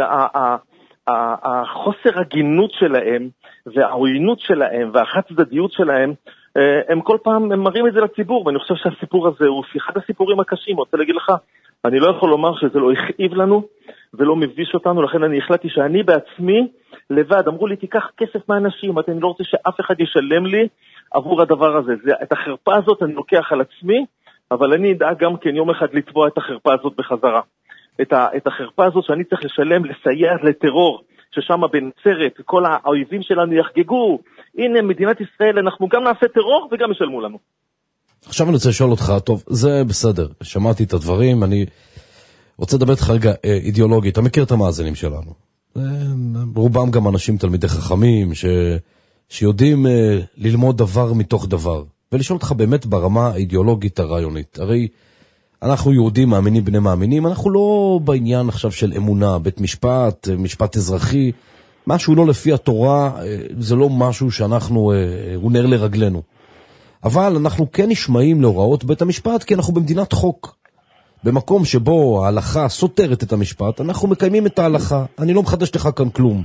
החוסר הגינות שלהם, והעוינות שלהם, והחד צדדיות שלהם, הם כל פעם הם מראים את זה לציבור, ואני חושב שהסיפור הזה הוא אחד הסיפורים הקשים. אני רוצה להגיד לך, אני לא יכול לומר שזה לא הכאיב לנו, ולא מביש אותנו, לכן אני החלטתי שאני בעצמי לבד, אמרו לי תיקח כסף מהאנשים, אני לא רוצה שאף אחד ישלם לי עבור הדבר הזה. את החרפה הזאת אני לוקח על עצמי, אבל אני אדאג גם כן יום אחד לתבוע את החרפה הזאת בחזרה. את החרפה הזאת שאני צריך לשלם, לסייע לטרור, ששם בנצרת, כל האויבים שלנו יחגגו, הנה מדינת ישראל, אנחנו גם נעשה טרור וגם ישלמו לנו. עכשיו אני רוצה לשאול אותך, טוב, זה בסדר, שמעתי את הדברים, אני רוצה לדבר איתך רגע אידיאולוגית, אתה מכיר את המאזינים שלנו. רובם גם אנשים תלמידי חכמים, שיודעים ללמוד דבר מתוך דבר, ולשאול אותך באמת ברמה האידיאולוגית הרעיונית. הרי אנחנו יהודים מאמינים בני מאמינים, אנחנו לא בעניין עכשיו של אמונה, בית משפט, משפט אזרחי, משהו לא לפי התורה, זה לא משהו שאנחנו, הוא נר לרגלנו. אבל אנחנו כן נשמעים להוראות בית המשפט, כי אנחנו במדינת חוק. במקום שבו ההלכה סותרת את המשפט, אנחנו מקיימים את ההלכה. אני לא מחדש לך כאן כלום.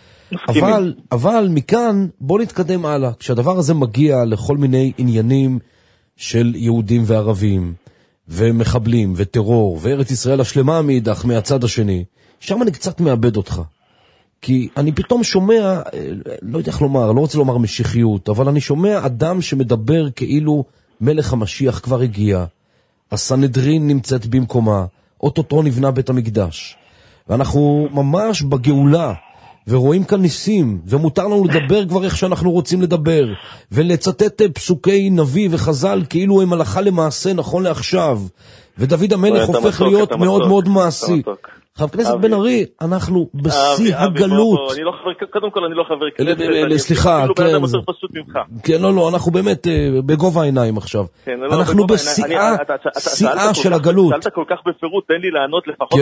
אבל מכאן בוא נתקדם הלאה. כשהדבר הזה מגיע לכל מיני עניינים של יהודים וערבים, ומחבלים וטרור, וארץ ישראל השלמה מאידך מהצד השני, שם אני קצת מאבד אותך. כי אני פתאום שומע, לא יודע איך לומר, לא רוצה לומר משיחיות, אבל אני שומע אדם שמדבר כאילו מלך המשיח כבר הגיע, הסנהדרין נמצאת במקומה, אוטוטו נבנה בית המקדש, ואנחנו ממש בגאולה, ורואים כאן ניסים, ומותר לנו לדבר כבר איך שאנחנו רוצים לדבר, ולצטט פסוקי נביא וחז"ל כאילו הם הלכה למעשה נכון לעכשיו, ודוד המלך הופך להיות מאוד מאוד מעשי. חבר כנסת בן ארי, אנחנו בשיא הגלות. קודם כל אני לא חבר כנסת. סליחה, כן, לא, אנחנו באמת בגובה העיניים עכשיו. אנחנו בשיאה של הגלות. שאלת כל כך בפירוט, תן לי לענות לפחות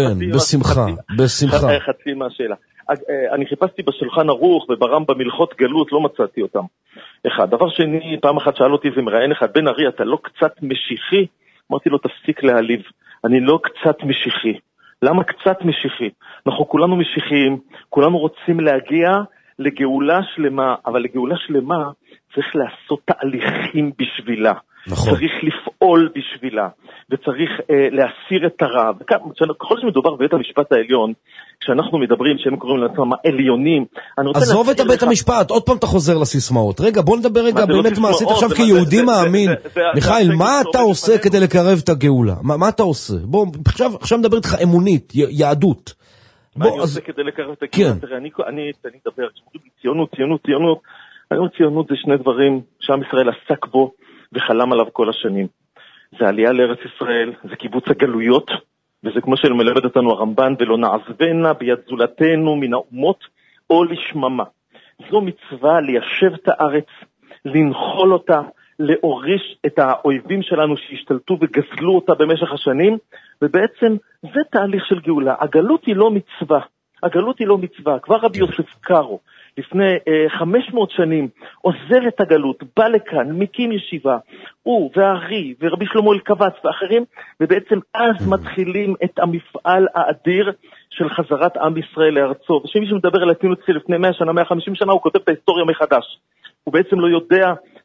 חצי מהשאלה. אני חיפשתי בשולחן ערוך וברמב"ם הלכות גלות, לא מצאתי אותם. אחד. דבר שני, פעם אחת שאל אותי איזה מראיין אחד, בן ארי, אתה לא קצת משיחי? אמרתי לו, תפסיק להעליב. אני לא קצת משיחי. למה קצת משיחי? אנחנו כולנו משיחיים, כולנו רוצים להגיע לגאולה שלמה, אבל לגאולה שלמה צריך לעשות תהליכים בשבילה. נכון. צריך לפעול בשבילה, וצריך להסיר את הרע. ככל שמדובר בבית המשפט העליון, כשאנחנו מדברים שהם קוראים לעצמם העליונים, עזוב את בית המשפט, עוד פעם אתה חוזר לסיסמאות. רגע, בוא נדבר רגע באמת מה עשית עכשיו כיהודי מאמין. מיכאל, מה אתה עושה כדי לקרב את הגאולה? מה אתה עושה? בוא, עכשיו נדבר איתך אמונית, יהדות. מה אני עושה כדי לקרב את הגאולה? אני אדבר, ציונות. אני אומר, ציונות זה שני דברים שעם ישראל עסק בו וחלם עליו כל השנים. זה עלייה לארץ ישראל, זה קיבוץ הגלויות, וזה כמו שמלמד אותנו הרמב"ן, ולא נעזבנה ביד זולתנו מן האומות או לשממה. זו מצווה ליישב את הארץ, לנחול אותה, להוריש את האויבים שלנו שהשתלטו וגזלו אותה במשך השנים, ובעצם זה תהליך של גאולה. הגלות היא לא מצווה. כבר רבי יוסף קארו, לפני 500 שנים, עוזר את הגלות, בא לכאן, מקים ישיבה, הוא והארי ורבי שלמה אלקבץ ואחרים, ובעצם אז מתחילים את המפעל האדיר של חזרת עם ישראל לארצו. ושמישהו מדבר על הציונות לפני 100 שנה, 150 שנה, הוא כותב את ההיסטוריה מחדש. הוא בעצם לא יודע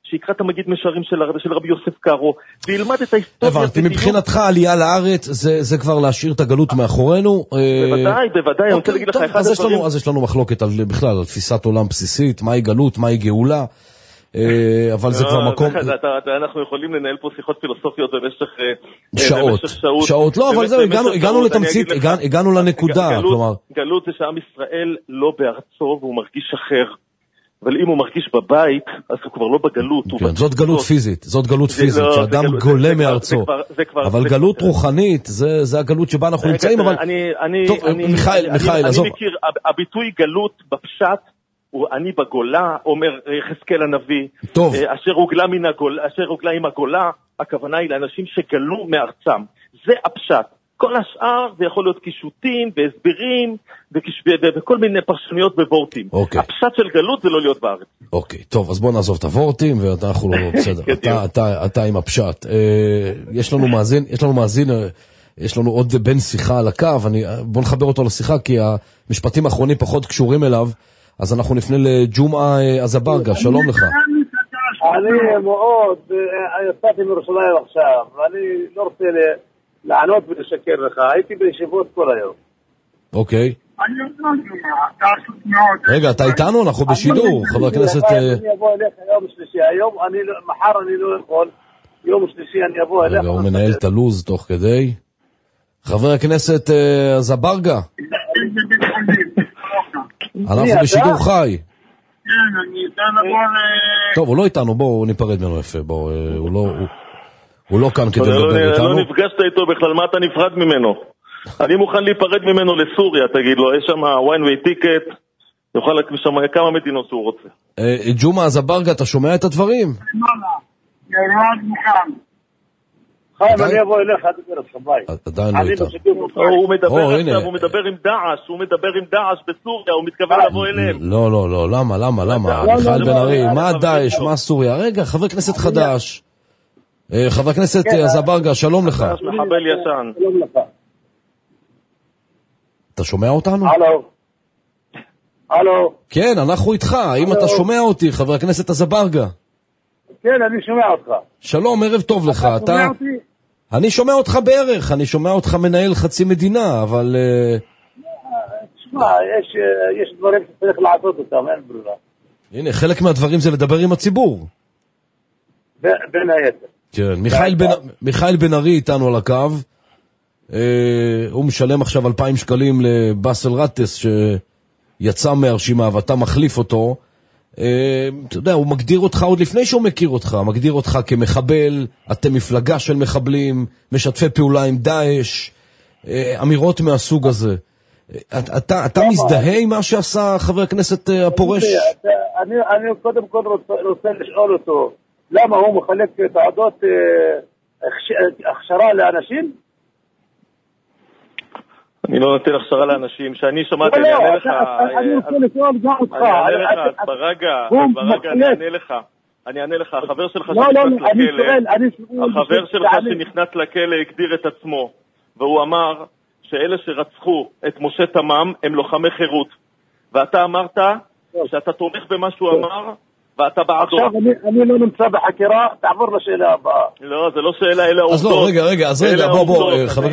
שיקרא את המגיד משרים של רבי יוסף קארו, וילמד את ההיסטוריה. הבנתי, מבחינתך עלייה לארץ, זה כבר להשאיר את הגלות מאחורינו. בוודאי, אני רוצה להגיד לך אחד הדברים. אז יש לנו מחלוקת בכלל, על תפיסת עולם בסיסית, מהי גלות, מהי גאולה, אבל זה כבר מקום... אנחנו יכולים לנהל פה שיחות פילוסופיות במשך שעות. לא, אבל זהו, הגענו לתמצית, הגענו לנקודה. גלות זה שעם ישראל לא בארצו והוא מרגיש אחר. אבל אם הוא מרגיש בבית, אז הוא כבר לא בגלות. כן, זאת גלות פיזית, שאדם גולה מארצו. אבל גלות רוחנית, זה הגלות שבה אנחנו נמצאים, אבל... טוב, מיכאל, עזוב. אני מכיר, הביטוי גלות בפשט, הוא אני בגולה, אומר חזקאל הנביא, אשר הוגלה עם הגולה, הכוונה היא לאנשים שגלו מארצם. זה הפשט. כל השאר זה יכול להיות קישוטים והסברים וכל מיני פרשנויות ובורטים. הפשט של גלות זה לא להיות בארץ. אוקיי, טוב, אז בוא נעזוב את הוורטים ואנחנו לא בסדר. אתה עם הפשט. יש לנו מאזין, יש לנו עוד בן שיחה על הקו, בוא נחבר אותו לשיחה כי המשפטים האחרונים פחות קשורים אליו, אז אנחנו נפנה לג'ומעה אזברגה, שלום לך. אני מאוד, יצאתי מירושלים עכשיו, ואני לא רוצה לענות ולשקר לך, הייתי בישיבות כל היום. אוקיי. רגע, אתה איתנו? אנחנו בשידור, חבר הכנסת... אני אבוא אליך יום שלישי, מחר אני לא יכול, יום שלישי אני אבוא אליך. הוא מנהל את הלוז תוך כדי. חבר הכנסת אזברגה. אנחנו בשידור חי. כן, אני אתן לבוא טוב, הוא לא איתנו, בואו ניפרד ממנו יפה, הוא לא כאן כדי לדבר איתנו. לא נפגשת איתו בכלל, מה אתה נפרד ממנו? אני מוכן להיפרד ממנו לסוריה, תגיד לו, יש שם one way ticket, יוכל להקמיא שם כמה מדינות שהוא רוצה. ג'ומעה אזברגה, אתה שומע את הדברים? אני מוכן. חיים, אני אבוא אליך, אל תדבר לך ביי. עדיין לא איתה. הוא מדבר עם דאעש בסוריה, הוא מתכוון לבוא אליהם. לא, למה? מיכאל בן ארי, מה דאעש, מה סוריה? רגע, חבר כנסת חדש. חבר כנסת אזברגה, שלום לך. מחבל ישן. שלום לך. אתה שומע אותנו? הלו. כן, אנחנו איתך. האם אתה שומע אותי, חבר הכנסת אזברגה? כן, אני שומע אותך. שלום, ערב טוב לך. אתה שומע אותי? אני שומע אותך בערך, אני שומע אותך מנהל חצי מדינה, אבל... תשמע, יש דברים שצריך לעשות אותם, אין ברירה. הנה, חלק מהדברים זה לדבר עם הציבור. בין היתר. כן, מיכאל בן ארי איתנו על הקו. הוא משלם עכשיו 2,000 שקלים לבאסל רטס שיצא מהרשימה ואתה מחליף אותו. אתה יודע, הוא מגדיר אותך עוד לפני שהוא מכיר אותך, מגדיר אותך כמחבל, אתם מפלגה של מחבלים, משתפי פעולה עם דאעש, אמירות מהסוג הזה. אתה מזדהה עם מה שעשה חבר הכנסת הפורש? אני קודם כל רוצה לשאול אותו, למה הוא מחלק תעודות הכשרה לאנשים? אני לא נותן הכשרה לאנשים, שאני שמעתי, אני אענה לך. אני רוצה לשאול גם אותך. אני אענה לך, ברגע, אני אענה לך, החבר שלך שנכנס לכלא הגדיר את עצמו, והוא אמר שאלה שרצחו את משה תמם הם לוחמי חירות, ואתה אמרת שאתה תומך במה שהוא אמר, ואתה בעדו. עכשיו אני לא נמצא בחקירה, תעבור לשאלה הבאה. לא, זה לא שאלה, אלה העובדות. אז לא, רגע, בוא, חבר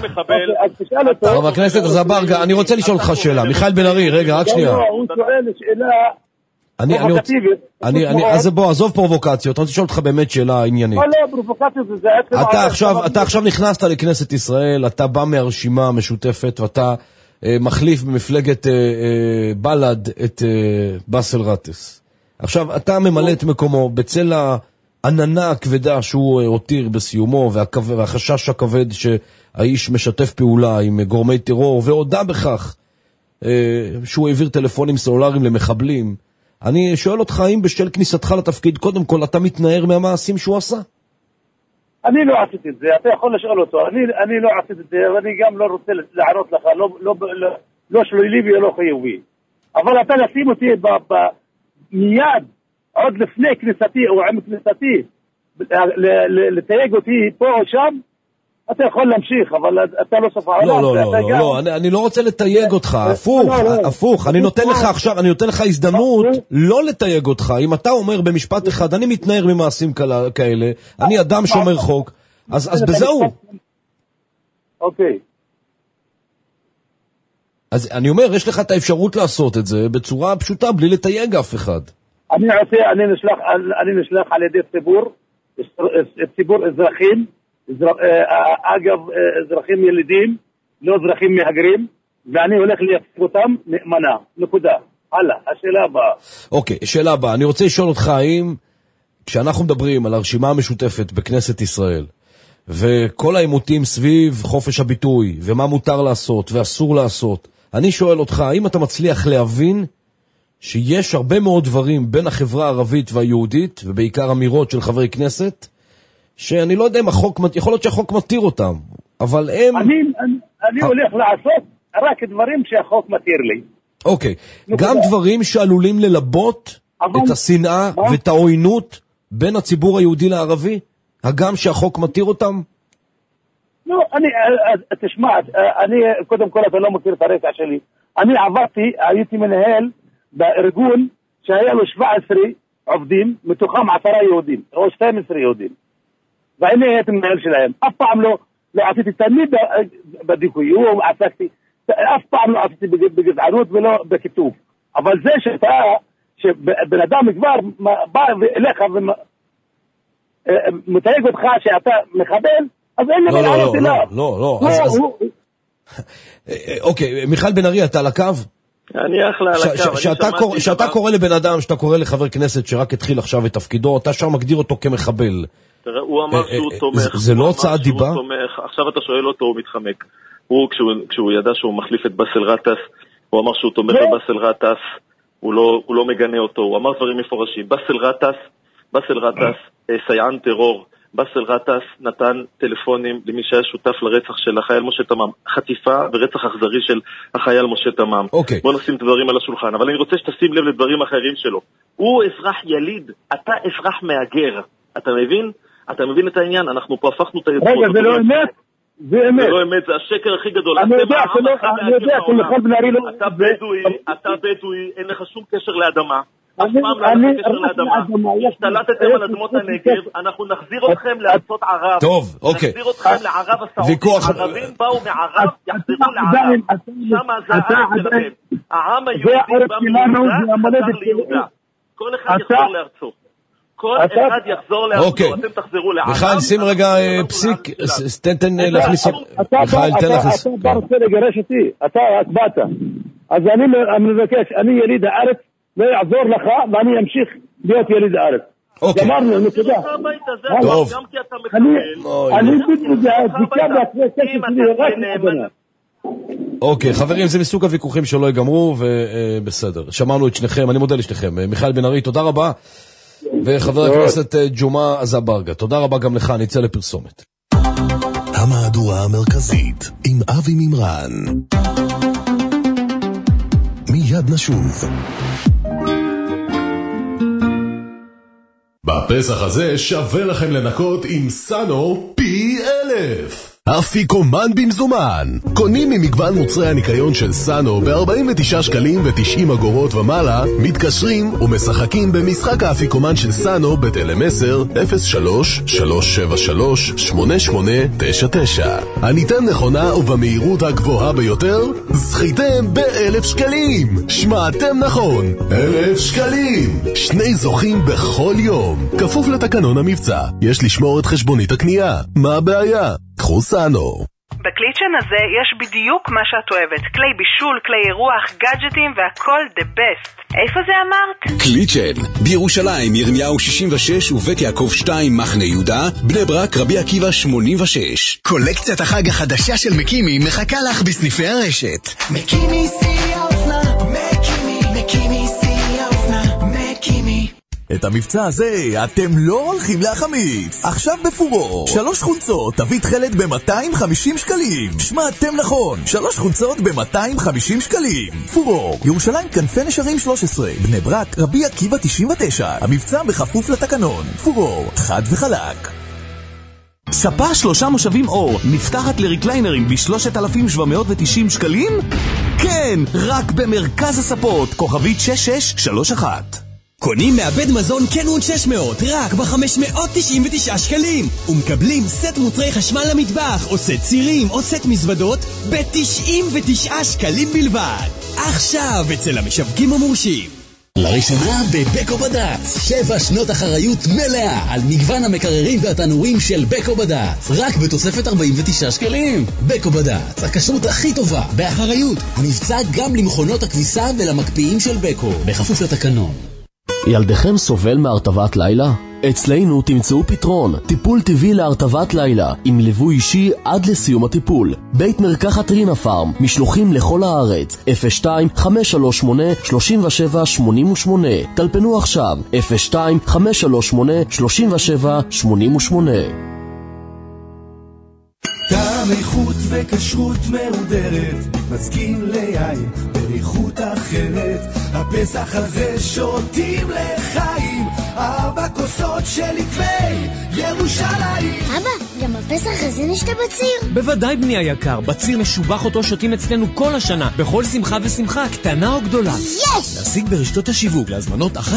הכנסת אזברגה, אני רוצה לשאול אותך שאלה. מיכאל בן ארי, רגע, רק שנייה. הוא שואל שאלה פרובוקטיבית. אז בוא, עזוב פרובוקציות, אני רוצה לשאול אותך באמת שאלה עניינית. לא, פרובוקציות זה... אתה עכשיו נכנסת לכנסת ישראל, אתה בא מהרשימה המשותפת, ואתה מחליף במפלגת בל"ד את באסל רטס. עכשיו, אתה ממלא את מקומו בצל העננה הכבדה שהוא הותיר בסיומו, והחשש הכבד שהאיש משתף פעולה עם גורמי טרור, והודע בכך שהוא העביר טלפונים סלולריים למחבלים. אני שואל אותך, האם בשל כניסתך לתפקיד, קודם כל, אתה מתנער מהמעשים שהוא עשה? אני לא עשיתי את זה, אתה יכול לשאול אותו. אני לא עשיתי את זה, ואני גם לא רוצה לענות לך, לא שלילי ולא חיובי. אבל אתה לשים אותי מיד, עוד לפני כניסתי או עם כניסתי, לתייג אותי פה או שם, אתה יכול להמשיך, אבל אתה לא סוף העולם. לא, אני לא רוצה לתייג אותך, הפוך, אני נותן לך הזדמנות לא לתייג אותך. אם אתה אומר במשפט אחד, אני מתנער ממעשים כאלה, אני אדם שומר חוק, אז בזהו. אוקיי. אז אני אומר, יש לך את האפשרות לעשות את זה בצורה פשוטה, בלי לתייג אף אחד. אני נשלח על ידי ציבור אזרחים, אגב, אזרחים ילידים, לא אזרחים מהגרים, ואני הולך לייצג אותם נאמנה. נקודה. הלאה, השאלה הבאה. אוקיי, שאלה הבאה. אני רוצה לשאול אותך, האם כשאנחנו מדברים על הרשימה המשותפת בכנסת ישראל, וכל העימותים סביב חופש הביטוי, ומה מותר לעשות ואסור לעשות, אני שואל אותך, האם אתה מצליח להבין שיש הרבה מאוד דברים בין החברה הערבית והיהודית, ובעיקר אמירות של חברי כנסת, שאני לא יודע אם החוק, יכול להיות שהחוק מתיר אותם, אבל הם... אני הולך לעשות רק דברים שהחוק מתיר לי. אוקיי, גם דברים שעלולים ללבות את השנאה ואת העוינות בין הציבור היהודי לערבי, הגם שהחוק מתיר אותם? לא, תשמע, קודם כל אתה לא מכיר את הרקע שלי. אני הייתי מנהל בארגון שהיה לו 17 עובדים, מתוכם 10 יהודים, או 12 יהודים. ואני הייתי מנהל שלהם. אף פעם לא עשיתי תמיד בדיכוי, אף פעם לא עשיתי בגזענות ולא בכיתוב. אבל זה שבן אדם כבר בא אליך ומתייג אותך שאתה מחבל, אז אין לי לענות אליו. לא. אוקיי, מיכל בן ארי, אתה על הקו? אני אחלה על הקו. שאתה קורא לבן אדם, שאתה קורא לחבר כנסת שרק התחיל עכשיו את תפקידו, אתה שם מגדיר אותו כמחבל. תראה, הוא אמר שהוא תומך. זה לא הוצאת דיבה? עכשיו אתה שואל אותו, הוא מתחמק. כשהוא ידע שהוא מחליף את באסל רטס, הוא אמר שהוא תומך בבאסל רטס, הוא לא מגנה אותו, הוא אמר דברים מפורשים. באסל רטס, סייען טרור, באסל רטס נתן טלפונים למי שהיה שותף לרצח של החייל משה תמם, חטיפה ורצח אכזרי של החייל משה תמם. בוא נשים את הדברים על השולחן, אבל אני רוצה שתשים לב לדברים אחרים שלו. הוא אזרח יליד, אתה אזרח מאגר, אתה מבין? אתה מבין את העניין? אנחנו פה הפכנו את היצרות. רגע, זה לא אמת? זה אמת. זה לא אמת, זה השקר הכי גדול. אני יודע שמיכל בן ארי לא... אתה בדואי, אין לך שום קשר לאדמה. אף פעם לא לך קשר לאדמה. השתלטתם על אדמות הנגב, אנחנו נחזיר אתכם לארצות ערב. טוב, אוקיי. נחזיר אתכם לערב הסעודית. הערבים באו מערב, יחזרו לערב. שמה זה העם שלכם. העם היהודי בא מיהודה. כל אחד יחזור לארצו. כל אחד יחזור לארצו, אתם תחזרו לערב. מיכל, שים רגע פסיק, תן להכניס... מיכל, תן להכניס... אתה רוצה לגרש אותי, אתה באת. אז אני מבקש, אני יליד הארץ, לא יעזור לך, ואני אמשיך להיות יליד הארץ. גמרנו, נקודה. טוב. אני בדיקה בהכנסת שלי רק נקודה. אוקיי, חברים, זה מסוג הוויכוחים שלא ייגמרו, ובסדר. שמענו את שניכם, אני מודה לשניכם. מיכל בן ארי, תודה רבה. וחבר הכנסת ג'ומעה אזברגה, תודה רבה גם לך, נצא לפרסומת. המהדורה המרכזית עם אבי מימרן. מיד נשוב. בפסח הזה שווה לכם לנקות עם סאנו פי 1000. אפיקומן במזומן. קונים ממגוון מוצרי הניקיון של סאנו ב-49 שקלים ו90 אגורות ומעלה, מתקשרים ומשחקים במשחק האפיקומן של סאנו בטלמסר 03-373-8899. הניתן נכונה ובמהירות הגבוהה ביותר, זכיתם ב1,000 שקלים. שמעתם נכון, 1,000 שקלים. 2 זוכים בכל יום. כפוף לתקנון המבצע. יש לשמור את חשבונית הקנייה. מה הבעיה? קחו סאנו. בקליצ'ן הזה יש בדיוק מה שאת אוהבת. כלי בישול, כלי אירוח, גאדג'טים והכל the best. איפה זה אמרת? קליצ'ן, בירושלים, ירמיהו 66 ובית יעקב 2 מחנה יהודה, בני ברק, רבי עקיבא 86. קולקציית החג החדשה של מקימי מחכה לך בסניפי הרשת. מקימי שיא האופנה, מקימי שיא האופנה, מקימי. את המבצע הזה אתם לא הולכים להחמיץ. עכשיו בפורור 3 חולצות תביא תחלת ב-250 שקלים. שמעתם נכון, 3 חולצות ב-250 שקלים. פורור, ירושלים כנפי נשרים 13, בני ברק, רבי עקיבא 99. המבצע בכפוף לתקנון. פורור, חד וחלק. ספה 3 מושבים אור, נפתחת לריקליינרים ב-3,790 שקלים? כן, רק במרכז הספות, כוכבית 6631. קונים מעבד מזון קנון 600 רק ב-599 שקלים ומקבלים סט מוצרי חשמל למטבח או סט צירים או סט מזוודות ב-99 שקלים בלבד. עכשיו אצל המשווקים המורשים. לראשונה בבקו בד"ץ 7 שנות אחריות מלאה על מגוון המקררים והתנורים של בקו בד"ץ רק בתוספת 49 שקלים. בקו בד"ץ, הכשרות הכי טובה באחריות. מבצע גם למכונות הכביסה ולמקפיאים של בקו בכפוף לתקנון. ילדיכם סובל מהרטבת לילה? אצלנו תמצאו פתרון, טיפול טבעי להרטבת לילה, עם ליווי אישי עד לסיום הטיפול. בית מרקחת רינה פארם, משלוחים לכל הארץ, 02-538-3788. טלפנו עכשיו, 02-538-3788. טעם איכות וכשרות מהודרת, מתמזגים ליין באיכות אחרת. הפסח הזה שותים לחיים, 4 כוסות של עקבי ירושלים. אבא, גם בפסח הזה נשתה בציר? בוודאי בני היקר, בציר משובח אותו שותים אצלנו כל השנה, בכל שמחה ושמחה, קטנה או גדולה. יש! להשיג ברשתות השיווק להזמנות 1-700-554-554.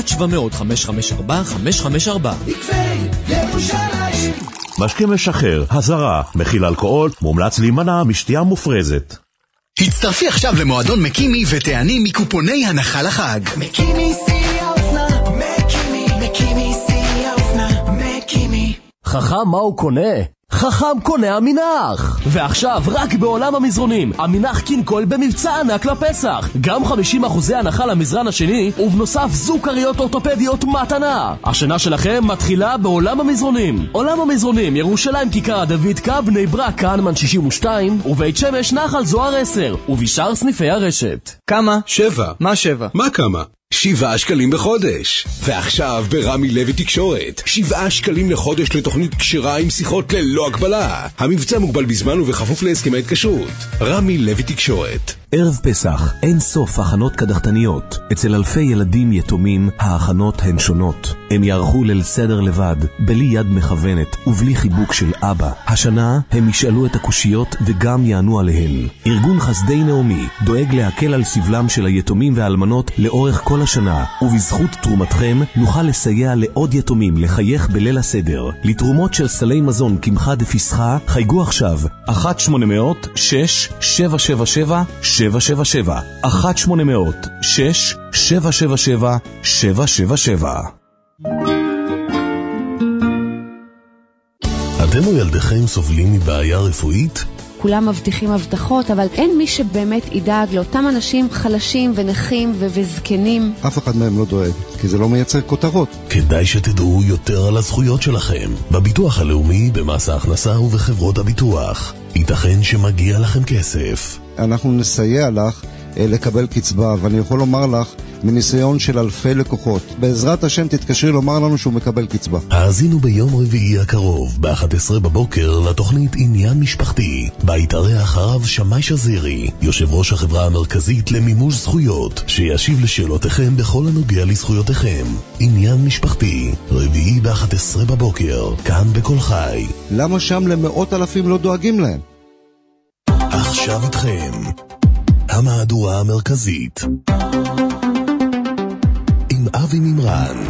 עקבי ירושלים. משקה משחרר, הזרה, מכיל אלכוהול, מומלץ להימנע משתייה מופרזת. הצטרפי עכשיו למועדון מקימי ותעני מקופוני הנחה לחג. מקימי שיא האופנה, מקימי שיא האופנה, מקימי. חכם מה הוא קונה? חכם קונה המנח! ועכשיו רק בעולם המזרונים, המנח קינקול במבצע ענק לפסח. גם 50% הנחה למזרן השני, ובנוסף זוכריות אורתופדיות מתנה. השנה שלכם מתחילה בעולם המזרונים. עולם המזרונים, ירושלים כיכר דוד קה, בני ברק כהנמן 62, ובית שמש נחל זוהר 10, ובשאר סניפי הרשת. כמה? 7. מה 7? מה כמה? 7 שקלים בחודש. ועכשיו ברמי לוי תקשורת 7 שקלים לחודש לתוכנית קשירה עם שיחות ללא הגבלה. המבצע מוגבל בזמן ובכפוף להסכמי התקשרות. רמי לוי תקשורת. ערב פסח, אין סוף הכנות קדחתניות. אצל אלפי ילדים יתומים, ההכנות הן שונות. הם יערכו ליל סדר לבד, בלי יד מכוונת ובלי חיבוק של אבא. השנה הם ישאלו את הקושיות וגם יענו עליהן. ארגון חסדי נעמי דואג להקל על סבלם של היתומים והאלמנות לאורך כל השנה, ובזכות תרומתכם נוכל לסייע לעוד יתומים לחייך בליל הסדר. לתרומות של סלי מזון קמחה דפסחה, חייגו עכשיו 1-800-6-777-777 1-800-6-777-777. אתם או ילדיכם סובלים מבעיה רפואית? כולם מבטיחים הבטחות, אבל אין מי שבאמת ידאג לאותם אנשים חלשים ונכים וזקנים. אף אחד מהם לא דואג, כי זה לא מייצר כותרות. כדאי שתדעו יותר על הזכויות שלכם, בביטוח הלאומי, במס ההכנסה ובחברות הביטוח. ייתכן שמגיע לכם כסף. אנחנו נסייע לך לקבל קצבה, ואני יכול לומר לך מניסיון של אלפי לקוחות, בעזרת השם תתקשרי לומר לנו שהוא מקבל קצבה. האזינו ביום רביעי הקרוב ב-11 בבוקר לתוכנית עניין משפחתי, בה יתארח הרב שמאי שזירי, יושב ראש החברה המרכזית למימוש זכויות, שישיב לשאלותיכם בכל הנוגע לזכויותיכם. עניין משפחתי, רביעי ב-11 בבוקר, כאן בכל חי. למה שם למאות אלפים לא דואגים להם? עכשיו איתכם המהדורה המרכזית עם אבי מימרן.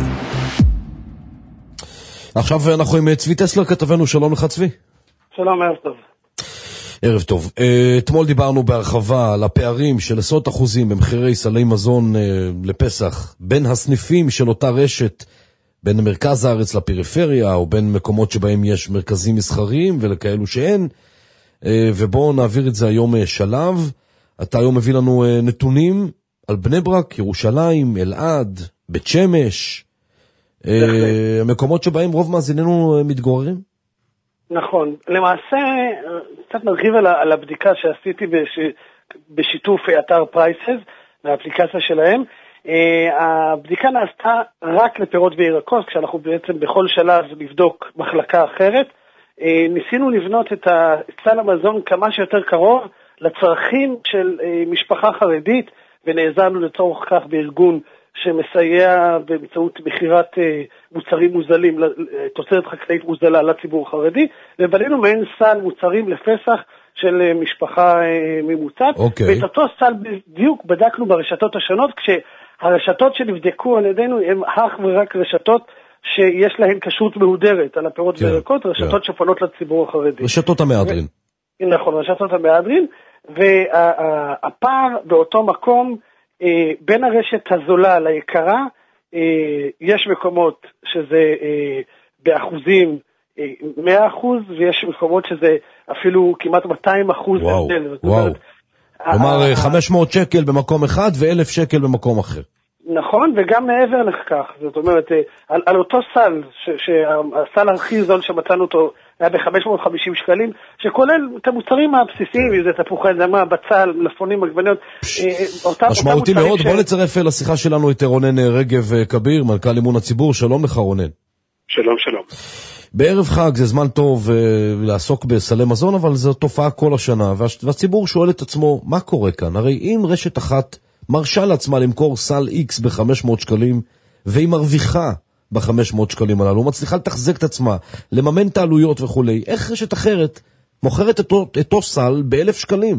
עכשיו אנחנו עם צבי טסלר כתבנו. שלום לך צבי. שלום, ערב טוב. ערב טוב. אתמול דיברנו בהרחבה על הפערים של 10% במחירי סלי מזון לפסח בין הסניפים של אותה רשת, בין מרכז הארץ לפריפריה, או בין מקומות שבהם יש מרכזים מסחריים ולכאלו שאין. ובואו נעביר את זה היום שלב. אתה היום מביא לנו נתונים על בני ברק, ירושלים, אלעד, בית שמש, המקומות שבהם רוב מאזיננו מתגוררים? נכון. למעשה, קצת נרחיב על הבדיקה שעשיתי בשיתוף אתר פרייסס, והאפליקציה שלהם. הבדיקה נעשתה רק לפירות וירקות, כשאנחנו בעצם בכל שלב לבדוק מחלקה אחרת. ניסינו לבנות את סל המזון כמה שיותר קרוב לצרכים של משפחה חרדית, ונעזרנו לצורך כך בארגון שמסייע באמצעות מחירת מוצרים מוזלים, תוצרת חקלאית מוזלה לציבור החרדי, ובנינו מעין סל מוצרים לפסח של משפחה ממוצעת, ואת אותו סל בדיוק בדקנו ברשתות השונות, כשהרשתות שנבדקו על ידינו הן אך ורק רשתות שיש להן כשרות מהודרת על הפירות וירקות, רשתות שפונות לציבור החרדי. רשתות המהדרין. נכון, רשתות המהדרין, והפער באותו מקום בין הרשת הזולה ליקרה, יש מקומות שזה באחוזים 100%, ויש מקומות שזה אפילו כמעט 200% הבדל. כלומר 500 שקל במקום אחד ו1,000 שקל במקום אחר. נכון, וגם מעבר לכך, זאת אומרת, על אותו סל, שהסל הכי זול שמצאנו אותו היה ב-550 שקלים, שכולל את המוצרים הבסיסיים, אם זה תפוחי אדמה, בצל, מלפפונים, עגבניות, משמעותי מאוד. בוא נצרף לשיחה שלנו את רונן רגב כביר, מנכ"ל אמון הציבור. שלום לך רונן. שלום, שלום. בערב חג זה זמן טוב לעסוק בסלי מזון, אבל זו תופעה כל השנה, והציבור שואל את עצמו, מה קורה כאן? הרי אם רשת אחת מרשה לעצמה למכור סל X ב-500 שקלים, והיא מרוויחה ב-500 שקלים הללו, מצליחה לתחזק את עצמה, לממן את העלויות וכו'. איך רשת אחרת מוכרת אותו סל ב1,000 שקלים?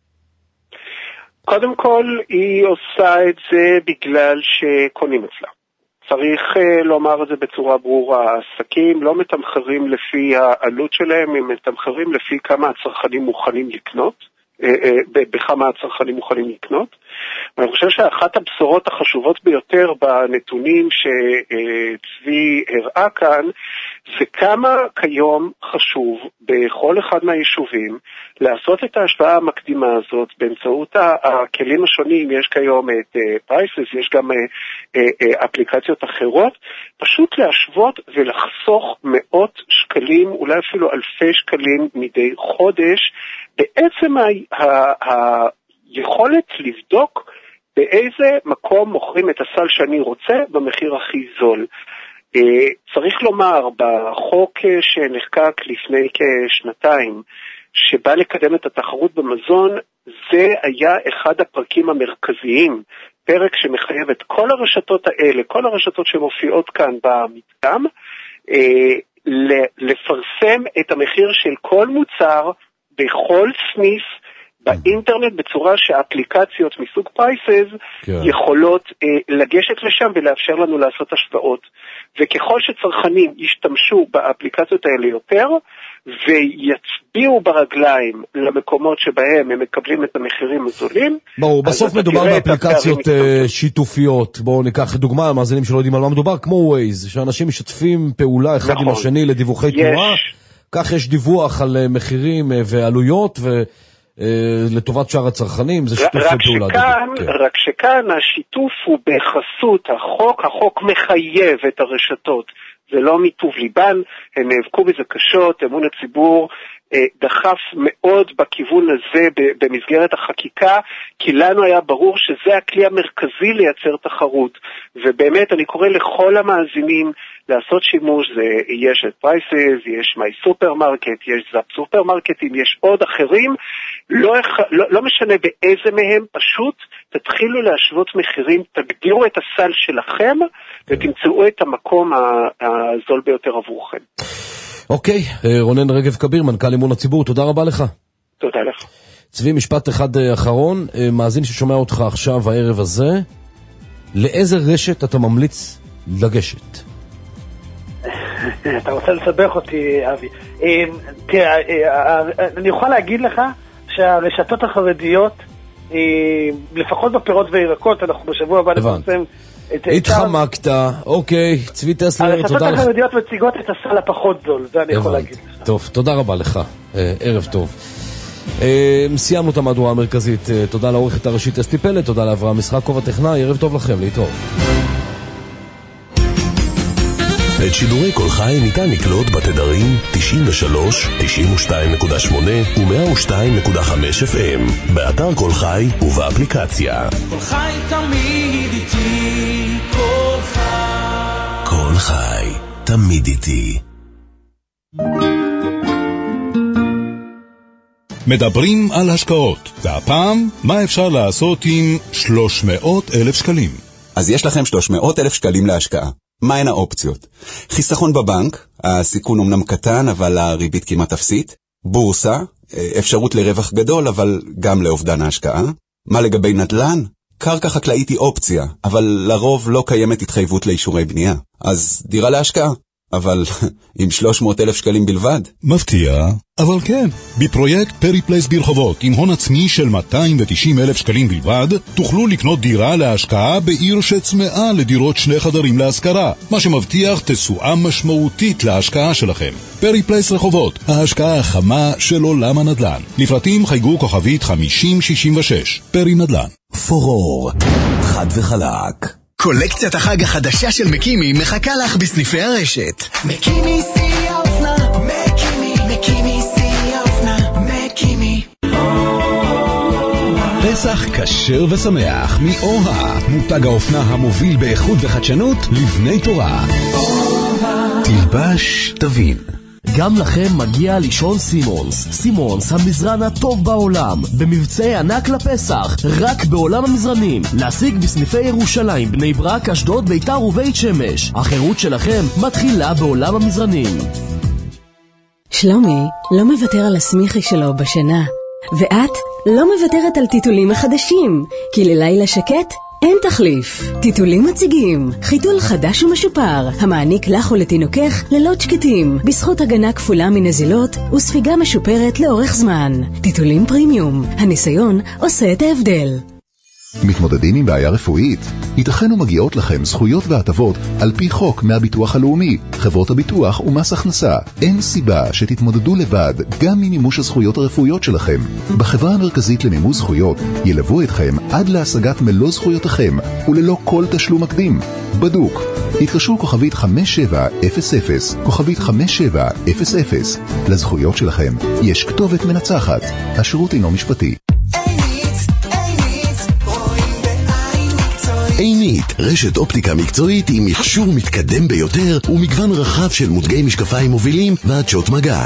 קודם כל, היא עושה את זה בגלל שקונים אצלה. צריך לומר את זה בצורה ברורה. העסקים לא מתמחרים לפי העלות שלהם, הם מתמחרים לפי כמה הצרכנים מוכנים לקנות. בכמה הצרכנים מוכנים לקנות. ואני חושב שאחת הבשורות החשובות ביותר בנתונים שצבי הראה כאן, זה כמה כיום חשוב בכל אחד מהיישובים לעשות את ההשוואה המקדימה הזאת באמצעות הכלים השונים. יש כיום את פרייסס, יש גם אפליקציות אחרות, פשוט להשוות ולחסוך מאות שקלים, אולי אפילו אלפי שקלים מדי חודש, בעצם היכולת לבדוק באיזה מקום מוכרים את הסל שאני רוצה במחיר הכי זול. צריך לומר, בחוק שנחקק לפני כשנתיים, שבא לקדם את התחרות במזון, זה היה אחד הפרקים המרכזיים, פרק שמחייב את כל הרשתות האלה, כל הרשתות שמופיעות כאן במדגם, לפרסם את המחיר של כל מוצר בכל סניף באינטרנט, בצורה שהאפליקציות מסוג פרייסס יכולות לגשת לשם ולאפשר לנו לעשות השוואות. וככל שצרכנים ישתמשו באפליקציות האלה יותר, ויצביעו ברגליים למקומות שבהם הם מקבלים את המחירים הזולים. ברור, בסוף מדובר באפליקציות שיתופיות. בואו ניקח דוגמה, המאזינים שלא יודעים על מה מדובר, כמו Waze, שאנשים משתפים פעולה אחד עם השני לדיווחי תנועה. כך יש דיווח על מחירים ועלויות ולטובת שאר הצרכנים, זה שיתוף פעולה. רק שכאן השיתוף הוא בחסות החוק, החוק מחייב את הרשתות, זה לא מטוב ליבן, הם נאבקו בזה קשות, אמון הציבור דחף מאוד בכיוון הזה במסגרת החקיקה, כי לנו היה ברור שזה הכלי המרכזי לייצר תחרות, ובאמת אני קורא לכל המאזינים לעשות שימוש. יש את פרייסס, יש מי סופרמרקט, יש זאפ סופרמרקטים, יש עוד אחרים, לא משנה באיזה מהם, פשוט תתחילו להשוות מחירים, תגדירו את הסל שלכם ותמצאו את המקום הזול ביותר עבורכם. אוקיי, רונן רגב כביר, מנכ"ל אמון הציבור, תודה רבה לך. תודה לך. צבי, משפט אחד אחרון, מאזין ששומע אותך עכשיו הערב הזה, לאיזה רשת אתה ממליץ לגשת? אתה רוצה לסבך אותי, אבי. אני יכול להגיד לך שהרשתות החרדיות, לפחות בפירות וירקות, אנחנו בשבוע הבא נפרסם התחמקת, אוקיי, צבי טסלר, תודה לך. הרשתות החרדיות מציגות את הסל הפחות זול, זה אני יכול להגיד לך. טוב, תודה רבה לך, ערב טוב. סיימנו את המהדורה המרכזית, תודה לעורכת הראשית אסתי פלד, תודה לאברהם משחקוב הטכנאי, ערב טוב לכם, להתראות. את שידורי כל חי ניתן לקלוט בתדרים 93, 92.8 ו-102.5 FM, באתר כל חי ובאפליקציה. כל חי תמיד איתי, כל חי. כל חי תמיד איתי. מדברים על השקעות, והפעם מה אפשר לעשות עם 300,000 שקלים. אז יש לכם 300,000 שקלים להשקעה. מהן האופציות? חיסכון בבנק, הסיכון אומנם קטן, אבל הריבית כמעט אפסית. בורסה, אפשרות לרווח גדול, אבל גם לאובדן ההשקעה. מה לגבי נדל"ן? קרקע חקלאית היא אופציה, אבל לרוב לא קיימת התחייבות לאישורי בנייה. אז דירה להשקעה, אבל עם 300,000 שקלים בלבד. מפתיע, אבל כן. בפרויקט פרי פלייס ברחובות, עם הון עצמי של 290,000 שקלים בלבד, תוכלו לקנות דירה להשקעה בעיר שצמאה לדירות 2 חדרים להשכרה, מה שמבטיח תשואה משמעותית להשקעה שלכם. פרי פלייס רחובות, ההשקעה החמה של עולם הנדל"ן. לפרטים חייגו כוכבית 5066. פרי נדל"ן. פורור, חד וחלק. קולקציית החג החדשה של מקימי מחכה לך בסניפי הרשת. מקימי שיא האופנה, מקימי שיא האופנה, מקימי. פסח כשר ושמח מאוהה, מותג האופנה המוביל באיכות וחדשנות לבני תורה. תלבש תבין. גם לכם מגיע לישון סימונס. סימונס, המזרן הטוב בעולם, במבצעי ענק לפסח, רק בעולם המזרנים. להשיג בסניפי ירושלים, בני ברק, אשדוד, ביתר ובית שמש. החירות שלכם מתחילה בעולם המזרנים. שלומי לא מוותר על הסמיכי שלו בשינה, ואת לא מוותרת על טיטולים החדשים, כי ללילה שקט אין תחליף. טיטולים מציגים חיתול חדש ומשופר המעניק לך ולתינוקך לילות שקטים בזכות הגנה כפולה מנזילות וספיגה משופרת לאורך זמן. טיטולים פרימיום, הניסיון עושה את ההבדל. מתמודדים עם בעיה רפואית? ייתכן ומגיעות לכם זכויות והטבות על פי חוק מהביטוח הלאומי, חברות הביטוח ומס הכנסה. אין סיבה שתתמודדו לבד גם ממימוש הזכויות הרפואיות שלכם. בחברה המרכזית למימוש זכויות ילוו אתכם עד להשגת מלוא זכויותיכם וללא כל תשלום מקדים. בדוק. התקשרו כוכבית 5700, כוכבית 5700. לזכויות שלכם יש כתובת מנצחת. השירות אינו משפטי. עינית, רשת אופטיקה מקצועית עם מכשור מתקדם ביותר ומגוון רחב של מותגי משקפיים מובילים ועדשות מגע.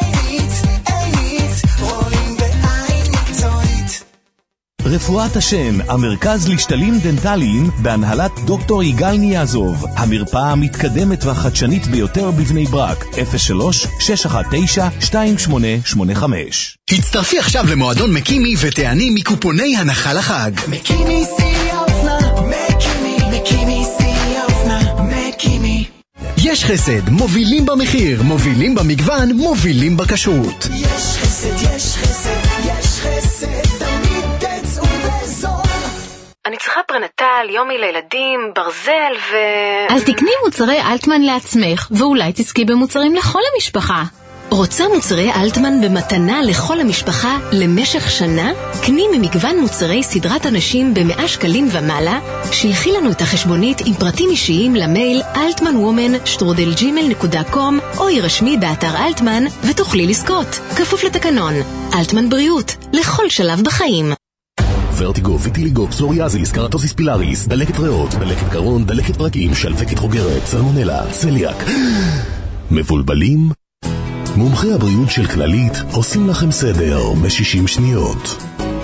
רפואת השן, המרכז לשתלים דנטליים בהנהלת דוקטור יגאל ניאזוב. המרפאה המתקדמת והחדשנית ביותר בבני ברק. 03-619-2885. הצטרפי עכשיו למועדון מקימי ותעני מקופוני הנחה לחג. מקימי שיא האופנה, מקימי שיא האופנה, מקימי. יש חסד, מובילים במחיר, מובילים במגוון, מובילים בכשרות. יש חסד, יש חסד, יש חסד, תמיד תצאו בזול. אני צריכה פרנטל, יומי לילדים, ברזל אז תקני מוצרי אלטמן לעצמך, ואולי תזכי במוצרים לכל המשפחה. רוצה מוצרי אלטמן במתנה לכל המשפחה למשך שנה? קני ממגוון מוצרי סדרת אנשים ב100 שקלים ומעלה, שילחי לנו את החשבונית עם פרטים אישיים למייל altmanwoman@gmail.com או ירשמי באתר אלטמן ותוכלי לזכות. כפוף לתקנון. אלטמן בריאות, לכל שלב בחיים. ורטיגו, ויטיליגו, פסוריאזיס, קרטוסיס פילאריס, דלקת ריאות, דלקת קרון, דלקת פרקים, שלפקת חוגרת, סלמונלה, צליאק. מבולבלים? מומחי הבריאות של כללית עושים לכם סדר ב-60 שניות.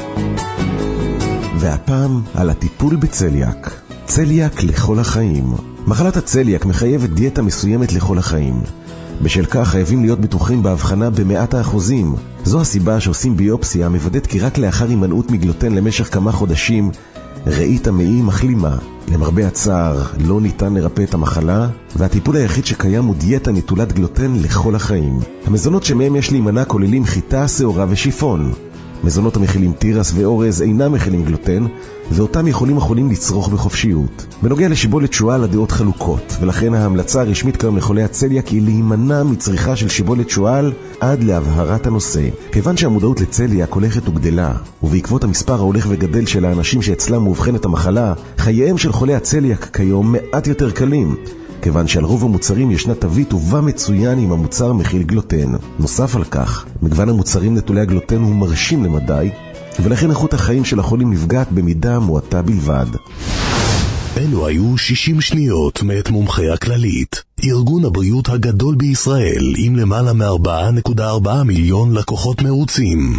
והפעם על הטיפול בצליאק. צליאק לכל החיים. מחלת הצליאק מחייבת דיאטה מסוימת לכל החיים. בשל כך חייבים להיות בטוחים בהבחנה ב100%. זו הסיבה שעושים ביופסיה מוודאת כי רק לאחר הימנעות מגלוטן למשך כמה חודשים ראית המעי מחלימה. למרבה הצער לא ניתן לרפא את המחלה, והטיפול היחיד שקיים הוא דיאטה נטולת גלוטן לכל החיים. המזונות שמהם יש להימנע כוללים חיטה, שעורה ושיפון. מזונות המכילים תירס ואורז אינם מכילים גלוטן, ואותם יכולים החולים לצרוך בחופשיות. בנוגע לשיבולת שועל הדעות חלוקות, ולכן ההמלצה הרשמית כיום לחולי הצליאק היא להימנע מצריכה של שיבולת שועל עד להבהרת הנושא. כיוון שהמודעות לצליאק הולכת וגדלה, ובעקבות המספר ההולך וגדל של האנשים שאצלם מאובחנת המחלה, חייהם של חולי הצליאק כיום מעט יותר קלים. כיוון שעל רוב המוצרים ישנה תווית ובה מצוין אם המוצר מכיל גלוטן. נוסף על כך, מגוון המוצרים נטולי הגלוטן הוא מרשים למדי, ולכן איכות החיים של החולים נפגעת במידה מועטה בלבד. אלו היו 60 שניות מאת מומחי הכללית, ארגון הבריאות הגדול בישראל עם למעלה מ4.4 מיליון לקוחות מרוצים.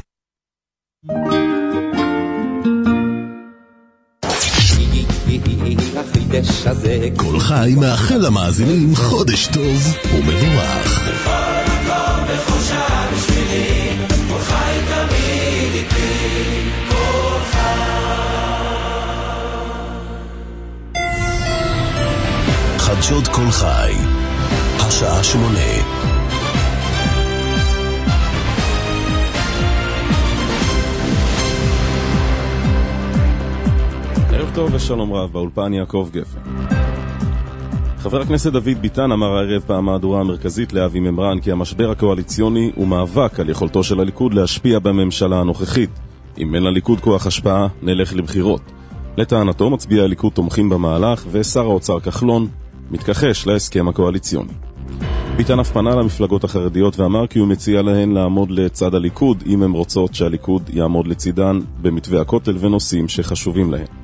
החודש הזה. כל חי מאחל למאזינים חודש טוב ומבורך. חדשות כל חי, השעה 8. ערב טוב ושלום רב, באולפן יעקב גפן. חבר הכנסת דוד ביטן אמר הערב במהדורה המרכזית לאבי ממרן כי המשבר הקואליציוני הוא מאבק על יכולתו של הליכוד להשפיע בממשלה הנוכחית. אם אין לליכוד כוח השפעה, נלך לבחירות. לטענתו מצביעי הליכוד תומכים במהלך, ושר האוצר כחלון מתכחש להסכם הקואליציוני. ביטן אף פנה למפלגות החרדיות ואמר כי הוא מציע להן לעמוד לצד הליכוד אם הן רוצות שהליכוד יעמוד לצידן במתווה הכותל ונושאים שחשובים להן.